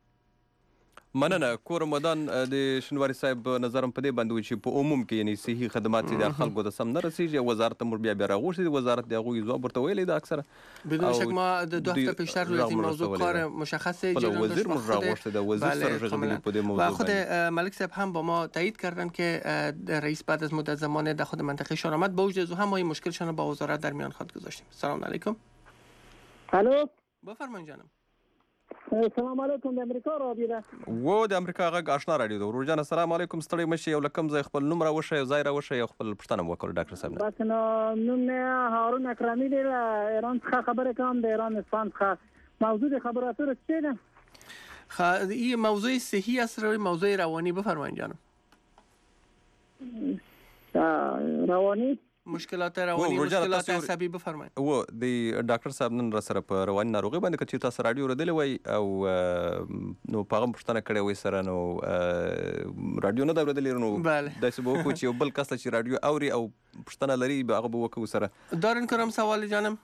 Speaker 5: مننه. کور مدان د شنواری صاحب نظرم په دې باندې چې په عموم کې یعنی صحیح خدمات د خلکو د سم نه رسیږي. وزارت مر بیا بیا راغوشي وزارت د هغه ځواب ورته ویلې د اکثره
Speaker 4: بدون شک ما د دوه هفته پیشتر روی این موضوع کار مشخصه جریان
Speaker 5: وزیر مر راغوشته د وزیر سره رغبت په دې موضوع
Speaker 4: و خود ملک صاحب هم با ما تایید کردن که رئیس بعد از مدت زمان در خود منطقه شان آمد با وجود هم های مشکلشان با وزارت در میان خود گذاشتیم. سلام علیکم.
Speaker 7: الو
Speaker 4: بفرمایید جانم.
Speaker 7: السلام علیکم. د امریکا رادیو
Speaker 5: و د امریکا غږ آشنا رادیو د ورجان. السلام علیکم. ستړي مشي یو لکم ځای خپل نوم را وشه یو ځای را وشه یو خپل پښتنه وکړ ډاکټر صاحب.
Speaker 7: بس نو نوم هارون اکرمی دی ایران څخه خبره کوم د ایران اسفان څخه. موضوع خبرو اترو څه ده؟
Speaker 4: خ این موضوع صحی است روی موضوع روانی بفرمایید جانم.
Speaker 7: روانی
Speaker 4: مشکلات روانی مشکلات عصبی بفرمایید.
Speaker 5: و د ډاکټر صاحب نن را سره په رواني ناروغي باندې کچې تاسو رادیو ردلې وای او نو په هغه پښتنه کړې وای سره نو رادیو نه دا ردلې نو داسې به وکړو چې بل کس چې رادیو اوري او پښتنه لري هغه به وکړو سره.
Speaker 4: دارین کرم سوال جانم.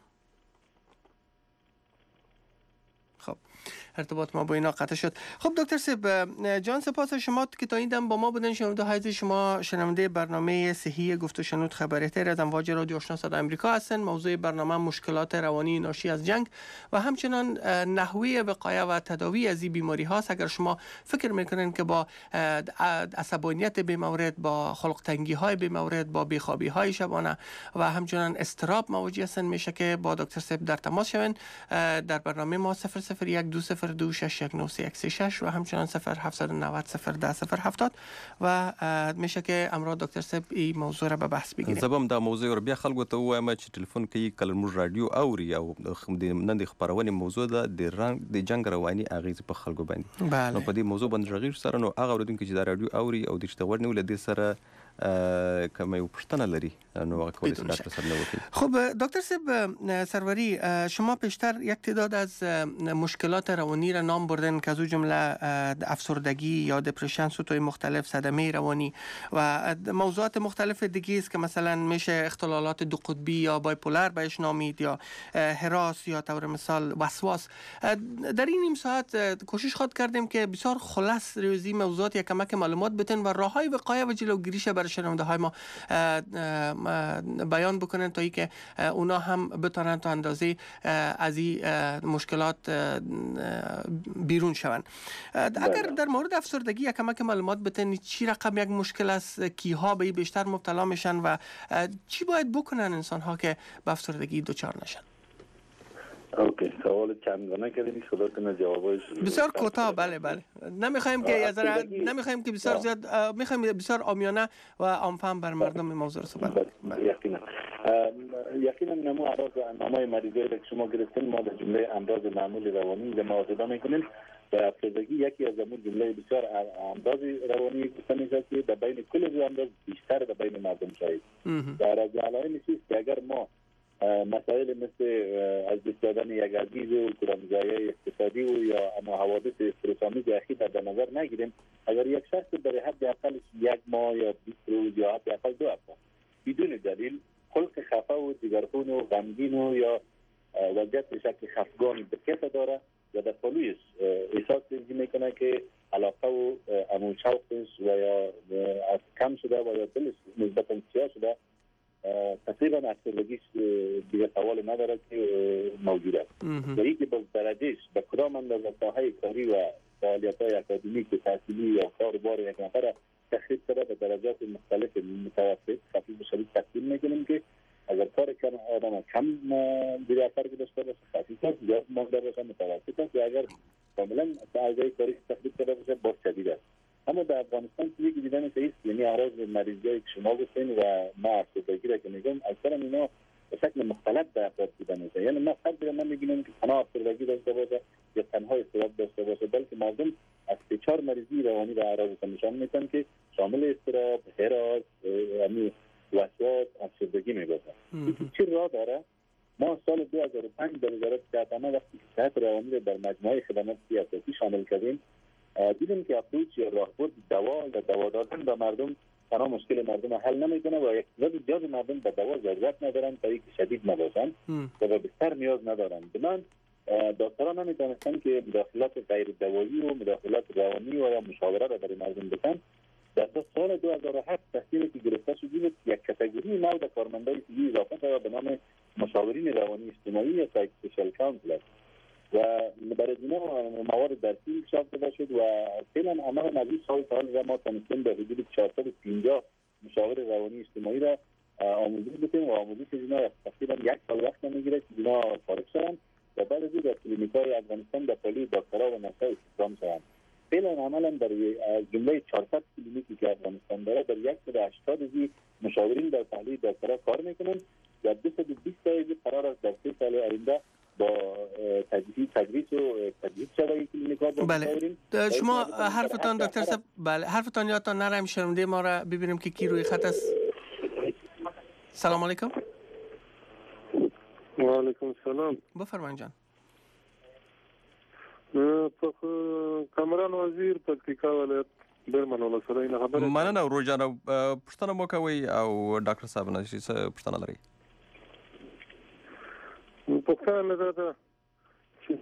Speaker 4: خب ارتباط ما با اینا قطع شد. خب دکتر صاحب جان سپاس شما که تا این دم با ما بودن. شنونده های شما شنونده برنامه صحی گفت و شنود خبرته از امواج رادیو آشنا صدای آمریکا هستند. موضوع برنامه مشکلات روانی ناشی از جنگ و همچنان نحوه وقایه و تداوی از این بیماری هاست. اگر شما فکر میکنین که با عصبانیت بی مورد، با خلق تنگی های بی مورد، با بیخوابی های شبانه و همچنان استراب مواجه هستند، میشه که با دکتر صاحب در تماس شوین. در برنامه ما صفر صفر یک دو صفر دو شش یک نه سه یک سه شش و همچنان صفر هفت نه صفر صفر ده صفر هفتاد و میشه که امروز دکتر صاحب این موضوع را به بحث بگیریم.
Speaker 5: زبم دا موضوع رو بیا خلکو ته وایم چې ټلیفون کوي کله موږ رادیو اوري او نن د خبرونې موضوع ده د رنګ د جنگ رواني اغیز په خلکو باندې. نو په دې موضوع باندې رغیر سره نو هغه اوریدونکو چې دا رادیو اوري او د شتور نیول د سره کمی و پشتنه لری نو هغه کولای شي ډاکټر صاحب نو وکړي.
Speaker 4: خب دکتر صاحب سروری شما پیشتر یک تعداد از مشکلات روانی را نام بردن که از او جمله افسردگی یا دپرشن، سطوح مختلف، صدمه روانی و موضوعات مختلف دیگه است که مثلا میشه اختلالات دو قطبی یا بایپولر بهش نامید یا هراس یا طور مثال وسواس. در این نیم ساعت کوشش خود کردیم که بسیار خلاص روزی موضوعات یک کمک معلومات بتن و راههای وقایه و جلوگیریش برای شنونده های ما بیان بکنن تا ای که اونا هم بتونن تا اندازه از این مشکلات بیرون شون. اگر در مورد افسردگی یک کمک معلومات بتن چی رقم یک مشکل است، کیها به این بیشتر مبتلا میشن و چی باید بکنن انسان ها که به افسردگی دچار نشن؟
Speaker 6: اوکی، سوال چندگانه کردیم خدا کنه جوابش
Speaker 4: بسیار کوتاه. بله بله نمیخوایم که از نمیخوایم که بسیار زیاد، میخوایم بسیار عامیانه و عامفهم بر مردم موضوع رو صحبت کنیم.
Speaker 6: یقینا یقینا نمو اعراض نمای مریضی که شما گرفتین ما به جمله امراض معمول روانی و مواظبه میکنیم. و افسردگی یکی از امور جمله بسیار امراض روانی گفته میشه که در بین کل امراض بیشتر در بین مردم شاید. در از علائم چیست که اگر ما مسائل مثل از دست دادن یک عزیز و کورانزایی اقتصادی و یا اما حوادث استرس‌آمیز اخیر در نظر نگیریم، اگر یک شخص برای حد اقل یک ماه یا بیست روز یا حد اقل دو هفته بدون دلیل خلق خفه و دیگرخون و غمگین و یا وضعیت به شکل خفگان به کف داره و در پلویش احساس میکنه که علاقه و امون شوقش و یا از کم شده و یا دلش نسبتا سیاه شده، تقریبا افسردگیش دیگه سوال نداره که موجود است. و اینکه با درجهش به کدام اندازه ساحه کاری و فعالیت‌های اکادمیک و تحصیلی یا کار بار یک نفر تخصیص شده به درجات مختلف متوسط خفیف و شدید تقسیم میکنیم که اگر کار کم آدم کم دیگه اثر داشته باشه خفیف است، یا مقدار باشه متوسط است، و اگر کاملا اعضای کاری تخصیص شده باشه باز شدید است. اما در افغانستان که یکی دیدن است، یعنی اعراض مریضی که شما گفتین و ما افسردگی را که میگم اکثرا اینا به شکل مختلف در افراد دیدن است. یعنی ما فرض را نمیگیم که تنها افسردگی داشته باشه یا تنها اضطراب داشته باشه، بلکه مردم از سه چهار مریضی روانی و اعراض نشان میدن که شامل اضطراب، هراس، یعنی وسواس، افسردگی میباشد. چی راه داره؟ ما سال دو هزار و پنج در وزارت صحت وقتی که صحت روانی را در مجموعه خدمات سیاسی شامل کردیم، دیدیم که اپروچ یا راهبرد دوا و دوا دادن به مردم تنها مشکل مردم حل نمیکنه و یک تعداد زیاد مردم به دوا ضرورت ندارن تا اینکه شدید نباشن و به بستر نیاز ندارن. بنابراین دکتران نمیتونستن که مداخلات غیر دوایی و مداخلات روانی و یا مشاوره را برای مردم بکنن. در سال دو هزار و هفت تصمیمی که گرفته شد بود یک کاتگوری نو در کارمندای سیوی اضافه شد به نام مشاورین روانی اجتماعی یا سایکوسوشیال کانسلر و برای اینا موارد درسی انکشاف داده شد و فعلا عمل نزدیک سال سال را ما تونستیم به حدود چهارصد و پنجاه مشاور روانی اجتماعی را آموزش بدیم و آموزش اینا تقریبا یک سال وقت میگیره که اینا فارغ شدن و بعد از این در کلینیک‌های افغانستان در پالی دکترا و نسای استخدام شدن. فعلا عملا در جمله چهارصد کلینیکی که افغانستان داره در صد و هشتاد از مشاورین در پالی دکترا کار میکنن و دویست و بیست تا قرار است در سه سال آینده با تدریس تدریس و تدریس شده کلینیک‌ها.
Speaker 4: بله شما حرفتان دکتر صاحب، بله حرفتان یادتان نره، شنونده ما را ببینیم که کی روی خط است. سلام علیکم.
Speaker 9: و علیکم السلام.
Speaker 4: بفرمایید جان.
Speaker 9: کامران وزیر پکتیکا ولایت برمن ولسوالۍ نه خبره.
Speaker 5: مننه ورور جان. پوښتنه مو کوئ او ډاکټر صاحب نه شي څه پوښتنه لرئ؟
Speaker 9: پوښتنه مې دا ده چې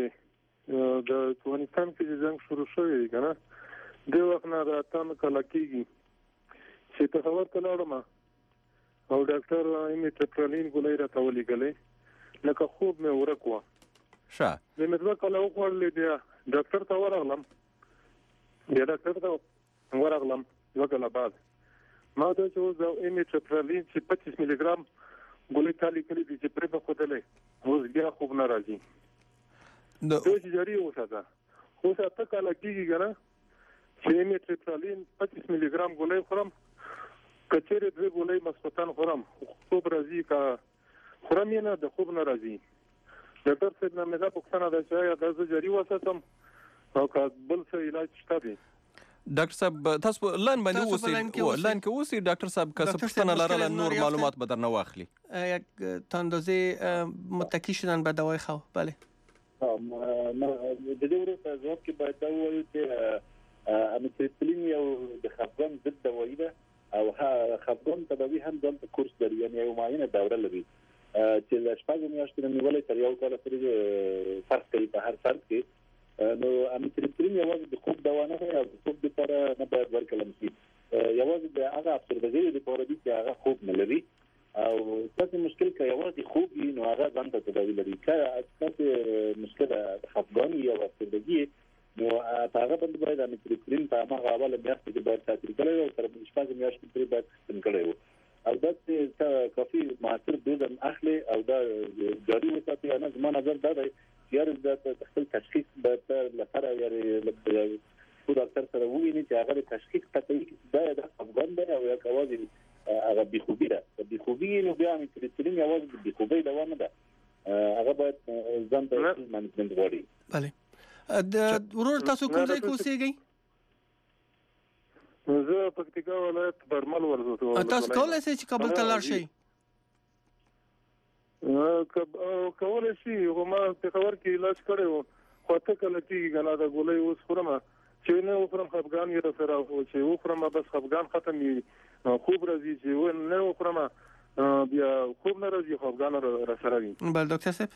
Speaker 9: د افغانستان کې چې جنګ شروع شوی دی که نه دې وخت نه د اتم کاله کېږي چې پېښور ته لاړم او ډاکټر ایمیټرپرالین ګولۍ راته ولېږلې لکه خوب مې ورک وه.
Speaker 5: ښه
Speaker 9: د مې دوه کاله وخوړلې بیا ډاکټر ته ورغلم بیا ډاکټر ته ورغلم دوه کاله بعد ما ته چې اوس د ایمیټرپرالین چې پچیس ملي ګرام ګولۍ تا لیکلي دي چې پرې به ښودلی اوس بیا خوب نه راځي. دوی چې جاري وساته اوس اته کاله کېږي که نه چې ایمیټرپرالین پچیس ملي ګرام ګولۍ خورم که چېرې دوې ګولۍ ماسخوتن خورم خوب راځي که خورم یې نه د خوب نه راځي. ډاکټر صاحب نه مې دا پوښتنه ده چې آیا دا زه جاري وساتم او که بل څه علاج شته دی؟
Speaker 5: ډاکټر صاحب تاسو لاین باندې اوسئ لاین کې اوسئ ډاکټر صاحب که څه پوښتنه لرله نور معلومات به درنه واخلي.
Speaker 4: یک تا اندازه متکی شدن به دوای خواب. بله
Speaker 6: د دې وروسته ځواب کې باید دا ووایو چې امیتریپتیلین یو د خفګان ضد دوايي ده او خفګان تداوي هم دلته کورس لري یعنې یو معینه دوره لري چې له شپږو میاشتو نه نیولې تر یو کال پورې فرق کوي په هر فرد کې. نو امیتریپتیلین یوازې د خوب دوا نه دی او د خوب لپاره نه باید ورکړل شي. یوازې د هغه افسردګۍ لپاره دی چې هغه خوب نه لري او تاسو مشکل کې یوازې خوب وي نو هغه ځان ته تداوي لري. که تاسو مشکل خفګان یا افسردګي نو هغه باندې باید امیتریپتیلین په هغه اوله میاشت کې باید تاثیر کړی او تر شپږو میاشتو پورې باید سیستم کړی و او دا چې کافي مؤثر دوز اخلي او دا جاري وساتي. انا زما نظر دا دی چې یار د خپل تشخیص باید لپاره یاري خو ډاکټر سره وویني چې هغه د تشخیص کوي چې دا د خفګان دی او یا کوازي هغه بېخوبي ده. بېخوبي نو بیا امیتریپتیلین یوازې د بېخوبۍ دوا نه ده هغه باید ځان ته مانجمنټ غواړي.
Speaker 4: بله ورور تاسو کوم ځای کې اوسېږئ؟
Speaker 9: زه پکتیکا ولایت برمل ولسوالۍ.
Speaker 4: تاسو کولی شئ چې کابل ته لاړ شئ؟
Speaker 9: کولی شي خو ما پېښور کې علاج کړی و خو اته کاله کېږي که نه دا ګولۍ اوس خورم چې نه وخورم خفګان یې راسره چې وخورم بس خفګان ختم وي خوب راځي چې نه وخورم بیا خوب نه راځي خفګان راسره وي.
Speaker 4: بله ډاکټر صاحب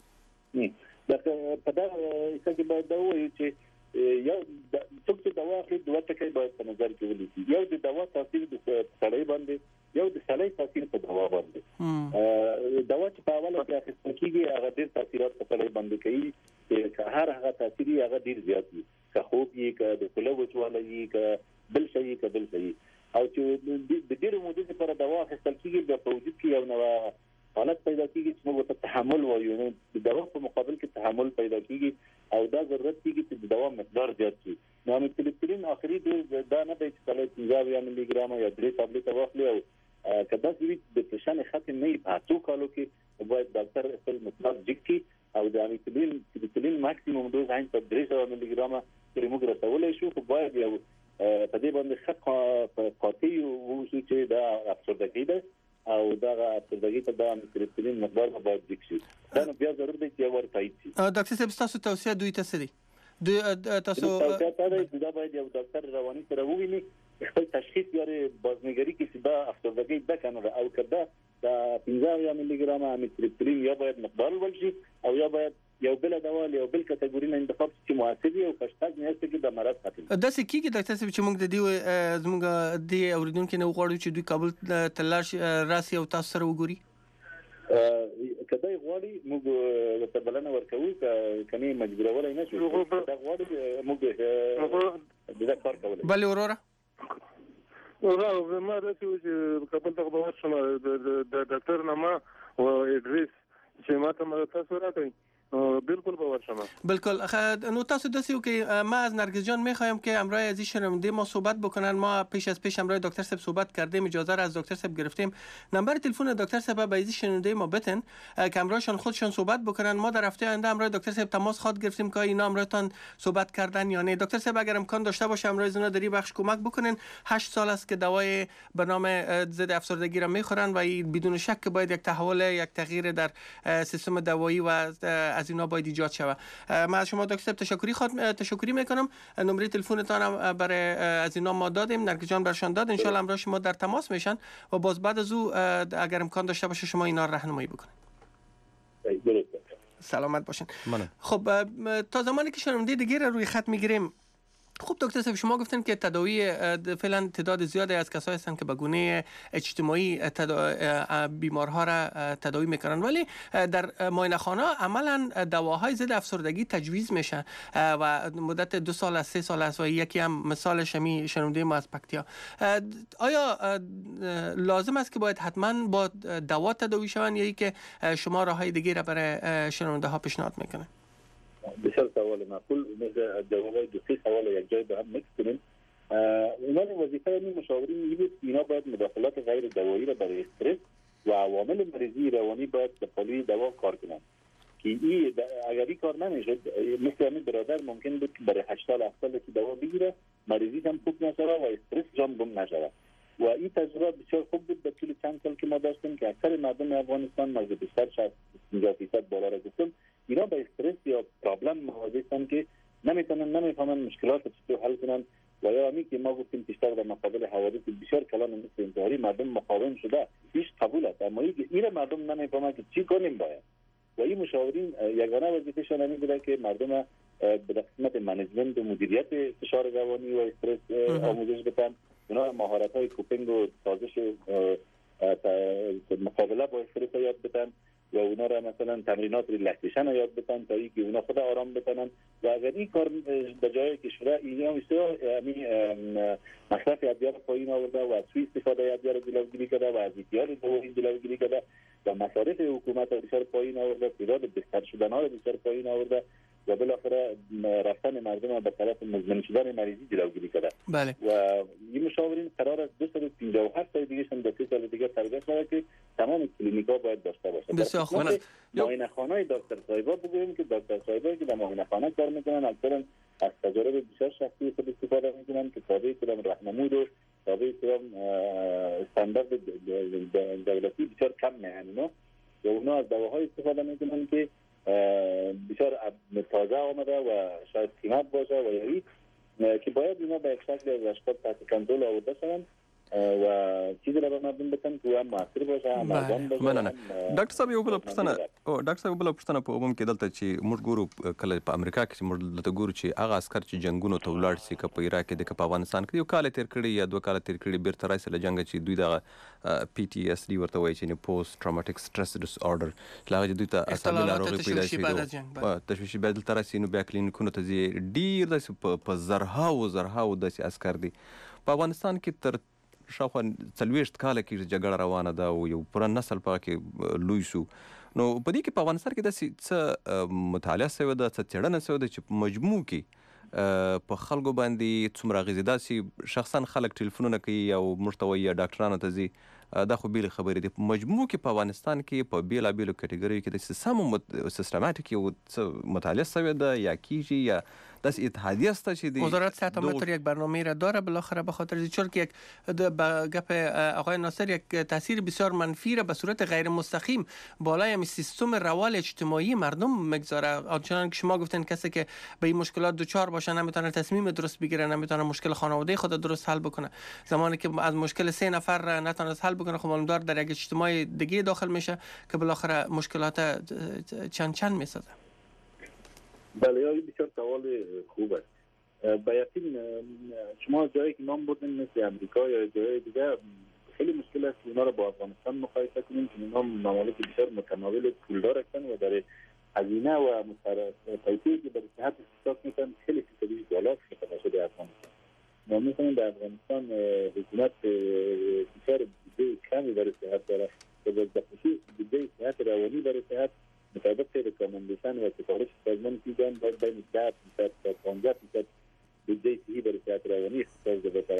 Speaker 6: په دغه څه کې باید دا ووایو چې یو څوک چې دوا اخلي دوه ټکي باید په نظر کې ونیسي. یو د دوا تاثیر د سړی باندې یو د سړی تاثیر په دوا باندې. دوا چې په اوله کې اخیستل کېږي هغه ډېر تاثیرات په سړی باندې کوي چې هر هغه تاثیر یې هغه ډېر زیات وي که خوب یې که د خوله وچوالی یي که بل شی یي که بل شی یي او چې د ډېرې مودې لپاره دوا اخیستل کېږي بیا په وجود کې یو نوی حالت پیدا کېږي چې موږ ورته تحمل وایو. نو د دوا په مقابل کې تحمل پیدا کېږي او دا ضرورت کېږي چې د دوا مقدار زیات شي. نو امیتریپتیلین آخري ډوز دا نه دی چې سړی پنځه اویا ملي ګرامه یا درې ټابلیټه واخلي او که داسې وي ډپریشن یې ختم نه وي په اتو کالو کې باید ډاکټر خپل مطلق جګ کړي او د امیتریپتیلین ماکسیموم ډوز هم په درې سوه ملي ګرامه پورې موږ رسولی شو خو باید یو په دې باندې ښه قاطع واوسو چې دا افسردګي ده او دا افسردګي ته د امیتریپتیلین مقدار باید جګ شي. دا نو بیا ضرور دی چې یو ورتایید شي.
Speaker 4: ډاکټر صاحب ستاسو توصیه دوی ته څه دی؟ تاسو
Speaker 6: توصیه دا دی دا باید یو ډاکټر رواني سره وویني خپل تشخیص یاري بازنګري کې چې دا افسردګي ده که نه ده او که دا د پنځه اویا ملي ګرامه امیتریپتیلین یا باید مقدار لوړ شي او یا باید یو بل دوا یو بل کټګوري نه انتخاب چې موثر وي او په شپږ میاشتو کې د مرض ختم.
Speaker 4: داسې کېږي ډاکټر صاحب چې موږ د دې زموږ د اورېدونکو نه وغواړو چې دوی کابل ته لاړ شي راسي او تاسو سره وګوري؟
Speaker 6: که دی غواړي موږ ورته بلنه ورکوو که نه مجبورولی نه شو دا غواړي موږ دا کار کولی.
Speaker 4: بلې وروره
Speaker 9: ما داسې و چې کابل ته به ورشم د ډاکټر نه ما و اډریس چې ما ته تاسو راکړئ بالکل باور شما.
Speaker 4: بالکل. نو تاسو دسیو که ما از نرگس جان میخوایم که امروز از این شنونده ما صحبت بکنن. ما پیش از پیش امروز دکتر صاحب صحبت کردیم، اجازه را از دکتر صاحب گرفتیم. نمبر تلفن دکتر صاحب به این شنونده ما بتن که امروزشان خودشان صحبت بکنن. ما در هفته آینده امروز دکتر صاحب تماس خواد گرفتیم که اینا امروزتان صحبت کردن یا نه. دکتر صاحب اگر امکان داشته باشه امروز اینا در این بخش کمک بکنن. هشت سال است که دوای به نام ضد افسردگی را میخورن و بدون شک باید یک تحول یک تغییر در سیستم دوایی و از اینا باید ایجاد شود. من از شما دکتر تشکری خواهد تشکری میکنم. نمره تلفنتان هم برای از اینا ما دادیم، نرگس جان برشان داد. ان شاء الله امروز شما در تماس میشن و باز بعد از او اگر امکان داشته باشه شما اینا راهنمایی بکنید. سلامت باشین. خب تا زمانی که شنونده دیگه را روی خط میگیریم. خب دکتر صاحب شما گفتن که تداوی فعلا تعداد زیادی از کسایی هستند که به گونه اجتماعی بیمارها را تداوی میکنن، ولی در معاینه‌خانه عملا دواهای ضد افسردگی تجویز میشن و مدت دو سال از سه سال است و یکی هم مثال شمی شنونده ما از پکتیا. آیا لازم است که باید حتما با دوا تداوی شوند یا که شما راههای دیگه را برای شنونده ها پیشنهاد میکنه؟
Speaker 6: بسیار سوال معقول. مثل جوابای دو سه سوال یک جای به هم میکس کنیم. اونا وظیفه این مشاورین این بود که اینا باید مداخلات غیر دوایی را برای استرس و عوامل مریضی روانی باید به پالی دوا کار کنند که این اگر این کار نمیشد مثل همین برادر ممکن بود که برای هشت سال هفت سال که دوا بگیره مریضی هم خوب نشه و استرس جان گم نشه و این تجربه بسیار خوب بود به طول چند سال که ما داشتیم که اکثر مردم افغانستان نزدیک بیشتر شصت پنجاه درصد بالا را گفتم اینا به استرس یا پرابلم مواجه هستند که نمیتونن نمیفهمن مشکلات چطور حل کنن و یا همین که ما گفتیم پیشتر در مقابل حوادث بسیار کلان مثل انتحاری مردم مقاوم شده پیش قبول است، اما این مردم نمیفهمن که چی کنیم باید و این مشاورین یگانه وظیفه‌شان همین بوده که مردم به قسمت منیجمنت و مدیریت فشار روانی و استرس آموزش بدن، اونا مهارت‌های کوپینگ و سازش مقابله با استرس یاد بدن و اونا را مثلا تمرینات ریلکسیشن را یاد بدن تا اینکه اونا خود آرام بتونن و اگر این کار به جای که شده اینا بسیار همین مصرف ادویه پایین آورده و از سوء استفاده ادویه را جلوگیری کرده و از اعتیاد دوائی جلوگیری کرده و مصارف حکومت را بسیار پایین آورده، تعداد بستر شدن‌ها را بسیار پایین آورده و بالاخره رفتن مردم به طرف مزمن شدن مریضی جلوگیری کرده.
Speaker 4: بله.
Speaker 6: و این مشاورین قرار است دو سال و پنجاه و هفت سال دیگه شون دو سه سال دیگه تربیت شده که تمام کلینیکا باید داشته باشه.
Speaker 4: بسیار خوب.
Speaker 6: معاینه‌خانه‌های دکتر صاحبا بگویم که دکتر صاحبایی که در معاینه‌خانه کار میکنن اکثرا از تجارب بسیار شخصی خود استفاده میکنن که تابع کدام راهنمود و تابع کدام استاندارد دولتی بسیار کم میانه و اونا از دواهای استفاده میکنن که بسیار تازه آمده و شاید قیمت باشه و یعنی که باید اینا به یک شکل از اشکال تحت کنترل آورده شوند و چیزی را به مردم بتن که هم موثر باشه هم ارزان باشه.
Speaker 5: مننه. ډاکټر صاحب یو بل پوښتنه او ډاکټر صاحب بل پوښتنه په عموم کې دلته چې موږ ګورو کله په امریکا کې موږ دلته ګورو چې هغه عسكر چې جنگونو ته ولاړ سي که په عراق کې د په افغانستان کې یو کال تیر کړی یا دوه کال تیر کړی بیرته راسي له جنگ چې دوی د پی ټي اس ډي ورته وایي چې پوسټ ټراوماټیک سټرس ډیس اورډر لاغه دوی ته عصبي ناروغي پیدا شي او تشویشي بعد تل راسي نو بیا کلینیکونو ته ځي ډیر د په زرهاو زرهاو د عسكر دي په افغانستان کې تر شاوخوا څلوېښت کاله کې جګړه روانه ده او یو پوره نسل په کې لوی شو نو په دې کې په افغانستان کې داسې څه مطالعه شوې ده څه څېړنه شوې ده چې په مجموع کې په خلکو باندې څومره اغېزې داسې شخصا خلک ټلیفونونه کوي او موږ ته وایي یا ډاکټرانو ته ځي دا خو بیلې خبرې دي په مجموع کې په افغانستان کې په بېلابېلو کټګریو کې داسې سمه سیستماتیک یو څه مطالعه شوې ده یا کیږي یا داس اتحادیه است چې دی
Speaker 4: وزارت صحت متر یک برنامه را داره بالاخره به خاطر چون که یک گپ آقای ناصر یک تاثیر بسیار منفی را به صورت غیر مستقیم بالای هم سیستم روال اجتماعی مردم میگذاره. آنچنان که شما گفتین کسی که به این مشکلات دچار باشه نمیتونه تصمیم درست بگیره، نمیتونه مشکل خانواده خود درست حل بکنه. زمانی که از مشکل سه نفر نتونه حل بکنه خب معلوم دار در یک اجتماع دیگه داخل میشه که بالاخره مشکلات چند چند میسازه.
Speaker 6: بله یا بسیار سوال خوب است. با یقین شما جایی که نام بردن مثل امریکا یا جای دیگه خیلی مشکل است اونا رو با افغانستان مقایسه کنیم که اونا ممالک بسیار متناول پولدار هستند و در هزینه و توسعه‌ای که برای صحت استفاده میکنن خیلی فیصدی بالا است که توسط افغانستان. ما می‌بینیم در افغانستان حکومت بسیار بودجه کمی برای صحت داره و به خصوص بودجه صحت روانی برای صحت مطابق ریکامندیشن و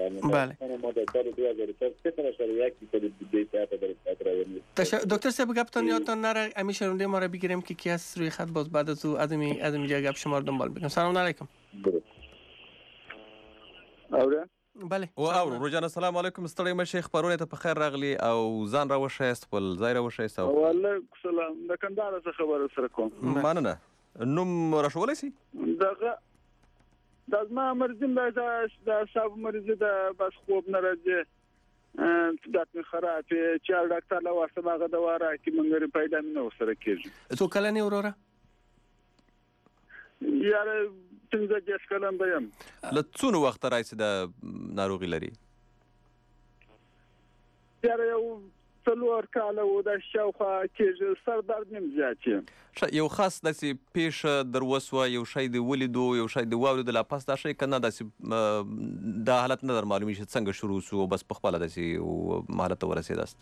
Speaker 6: میکنم.
Speaker 4: بله.
Speaker 6: ما در سال دو هزار و چهار صفر اشاره یک فیصد بودجه صحت در صحت روانی.
Speaker 4: دکتر صاحب گپتان یادتان نره امی شنونده ما را بگیریم که کی است روی خط باز بعد از او از می از اینجا گپ شما رو دنبال بکنم. سلام علیکم.
Speaker 8: اوره
Speaker 4: بله
Speaker 5: او او روجان السلام علیکم ستړی مشه خبرونه ته په خیر راغلی او ځان را وشایست خپل ځای را وشایست او
Speaker 8: وعلیکم السلام د کندهار څخه خبره سره کوم.
Speaker 5: مننه نوم راشولی سي
Speaker 8: دغه د زما مرزم د د صاحب مریض د بس خوب نه راځي دات می خراب چې ډاکټر له واسه هغه دوا راکې مونږ پیدا نه وسره کېږي.
Speaker 4: تو کله نه وروره
Speaker 8: یاره څنګه چې کلم بیم
Speaker 5: له څونو وخت راځي د ناروغي لري
Speaker 8: یاره یو څلور کاله و د شاوخوا کېږي سر درد نیم زیات
Speaker 5: یو خاص داسې پیښه در وسوه یو شی د ولیدو یو شی د واوریدو لا پس دا شی که نه داسې دا حالت نه در معلومي چې څنګه شروع سو بس په خپله داسې حالت ته ورسېداست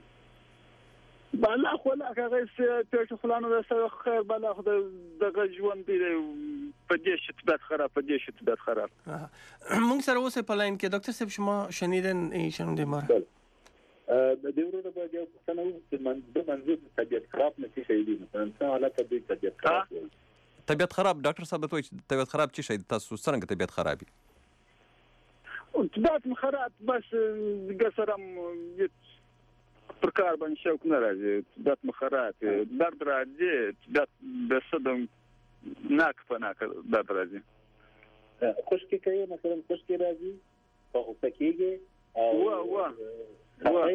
Speaker 8: بالا خو لا هغه پیښه فلانو د سره خیر بالا خو دغه ژوند دی په دې شتبت خراب په دې شتبت خراب.
Speaker 4: مونږ سره اوسه په لاین کې ډاکټر صاحب شما شنیدن ای شنونده ما
Speaker 6: د دې ورته باید یو څه نو د منځو طبيعت خراب نه شي دی مثلا څه حالت د طبيعت خراب
Speaker 5: طبيعت خراب ډاکټر صاحب ته وایي طبيعت خراب څه شي تاسو څنګه طبيعت خرابي
Speaker 8: طبيعت خراب بس ګسرم پر کار باندې شوق نه راځي طبيعت خراب درد راځي د صدم ناک په ناک درد راځي
Speaker 6: خوشکی کوي مثلا خوشکی راځي او خوشکیږي
Speaker 8: وا وا وا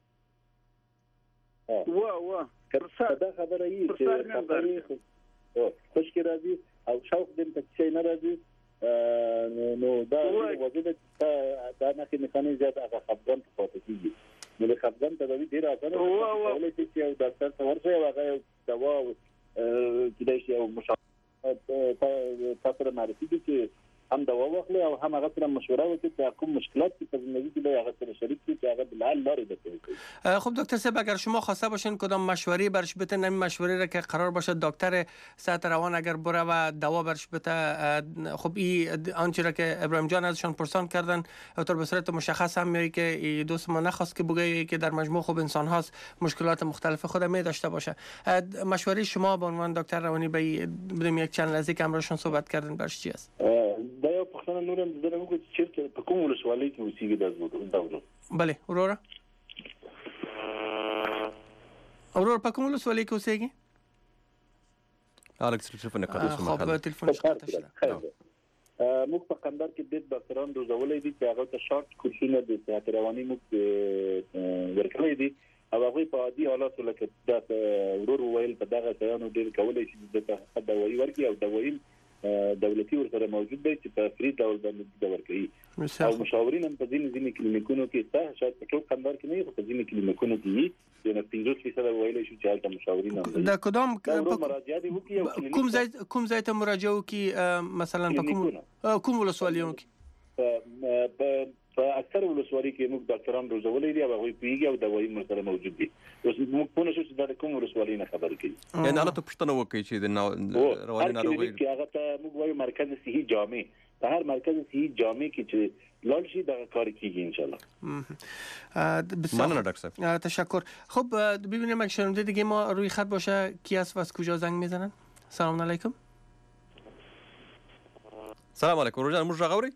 Speaker 8: وا وا
Speaker 6: دا خبره یې چې خوشکی راځي او شوق دې ته څه نه راځي نو دا وجود دا نه کې مکانې زیات هغه خپګان پاتې کیږي نو خپګان ته دوی ډیر اسانه ولې چې یو ډاکټر ته ورشي او هغه دوا چې دای شي او مشاوره تاسو معرفي دي چې هم دوا واخلي او هم هغه سره مشوره وکړي چې کوم مشکلات په زندگی کې هغه سره شریک کړي چې هغه د حل لارې بده.
Speaker 4: خب دکتر صاحب اگر شما خواسته باشین کدام مشوره برش بده نمی مشوره را که قرار باشه دکتر صحت روان اگر بره و دوا برش بده خب این آنچه را که ابراهیم جان ازشان پرسان کردن اوتر به صورت مشخص هم میگه که دوست ما نخواست که بگه که در مجموع خب انسان هاست مشکلات مختلف خود می داشته باشه. مشوره شما به عنوان دکتر روانی بدیم یک چند لحظه که امروزشون صحبت کردن برش چی است؟
Speaker 6: دا یو پښتنه نور هم دغه وګورئ چې په کوم ولسوالۍ کې اوسېږي دا ځوړو.
Speaker 4: بله اورورا اورورا په کوم ولسوالۍ کې اوسېږي؟
Speaker 5: الکس تلیفون قطع شو
Speaker 4: خب تلیفون قطع شو.
Speaker 6: موږ په قندهار کې د ډاکټرانو روزولې دي چې هغه ته شارټ کورسونه د صحت رواني موږ ورکړي دي او هغه په عادي حالاتو لکه د ورور ویل په دغه ځایونو ډېر کولای شي د دوايي ورکړي او دوايي دولتي ورسره موجود دی چې په فری ډول باندې د ورکړي او مشاورین هم په ځینې ځینې کلینیکونو کې ستا شاید په ټول قندهار کې نه په ځینې کلینیکونو کې د پنځوس فیصد ویلی شو چې هلته مشاورین هم
Speaker 4: د کدام
Speaker 6: مراجعه دي وکړي
Speaker 4: کوم ځای کوم ځای ته مراجعه وکړي مثلا په کوم کوم ولسوالیو
Speaker 6: کې په اکثر ولسوالۍ کې موږ ډاکټران روزولې دي او هغوی پوهېږي او دوايي ورسره موجود دي اوس موږ پوه نه شو چې دا د کوم ولسوالۍ نه خبرې کوي
Speaker 5: یعنې هلته پوښتنه وکړئ چې د رواني ناروغۍ
Speaker 6: کې هغه ته موږ وایو مرکز صحي جامع په هر مرکز صحي جامع کې چې لاړ شي دغه کار کیږي انشالله.
Speaker 5: ممنون دکتر صاحب
Speaker 4: تشکر. خب ببینیم اگه شنونده دیگه ما روی خط باشه کی است و از کجا زنگ میزنن؟ سلام علیکم.
Speaker 5: سلام علیکم روزان موږ راغوري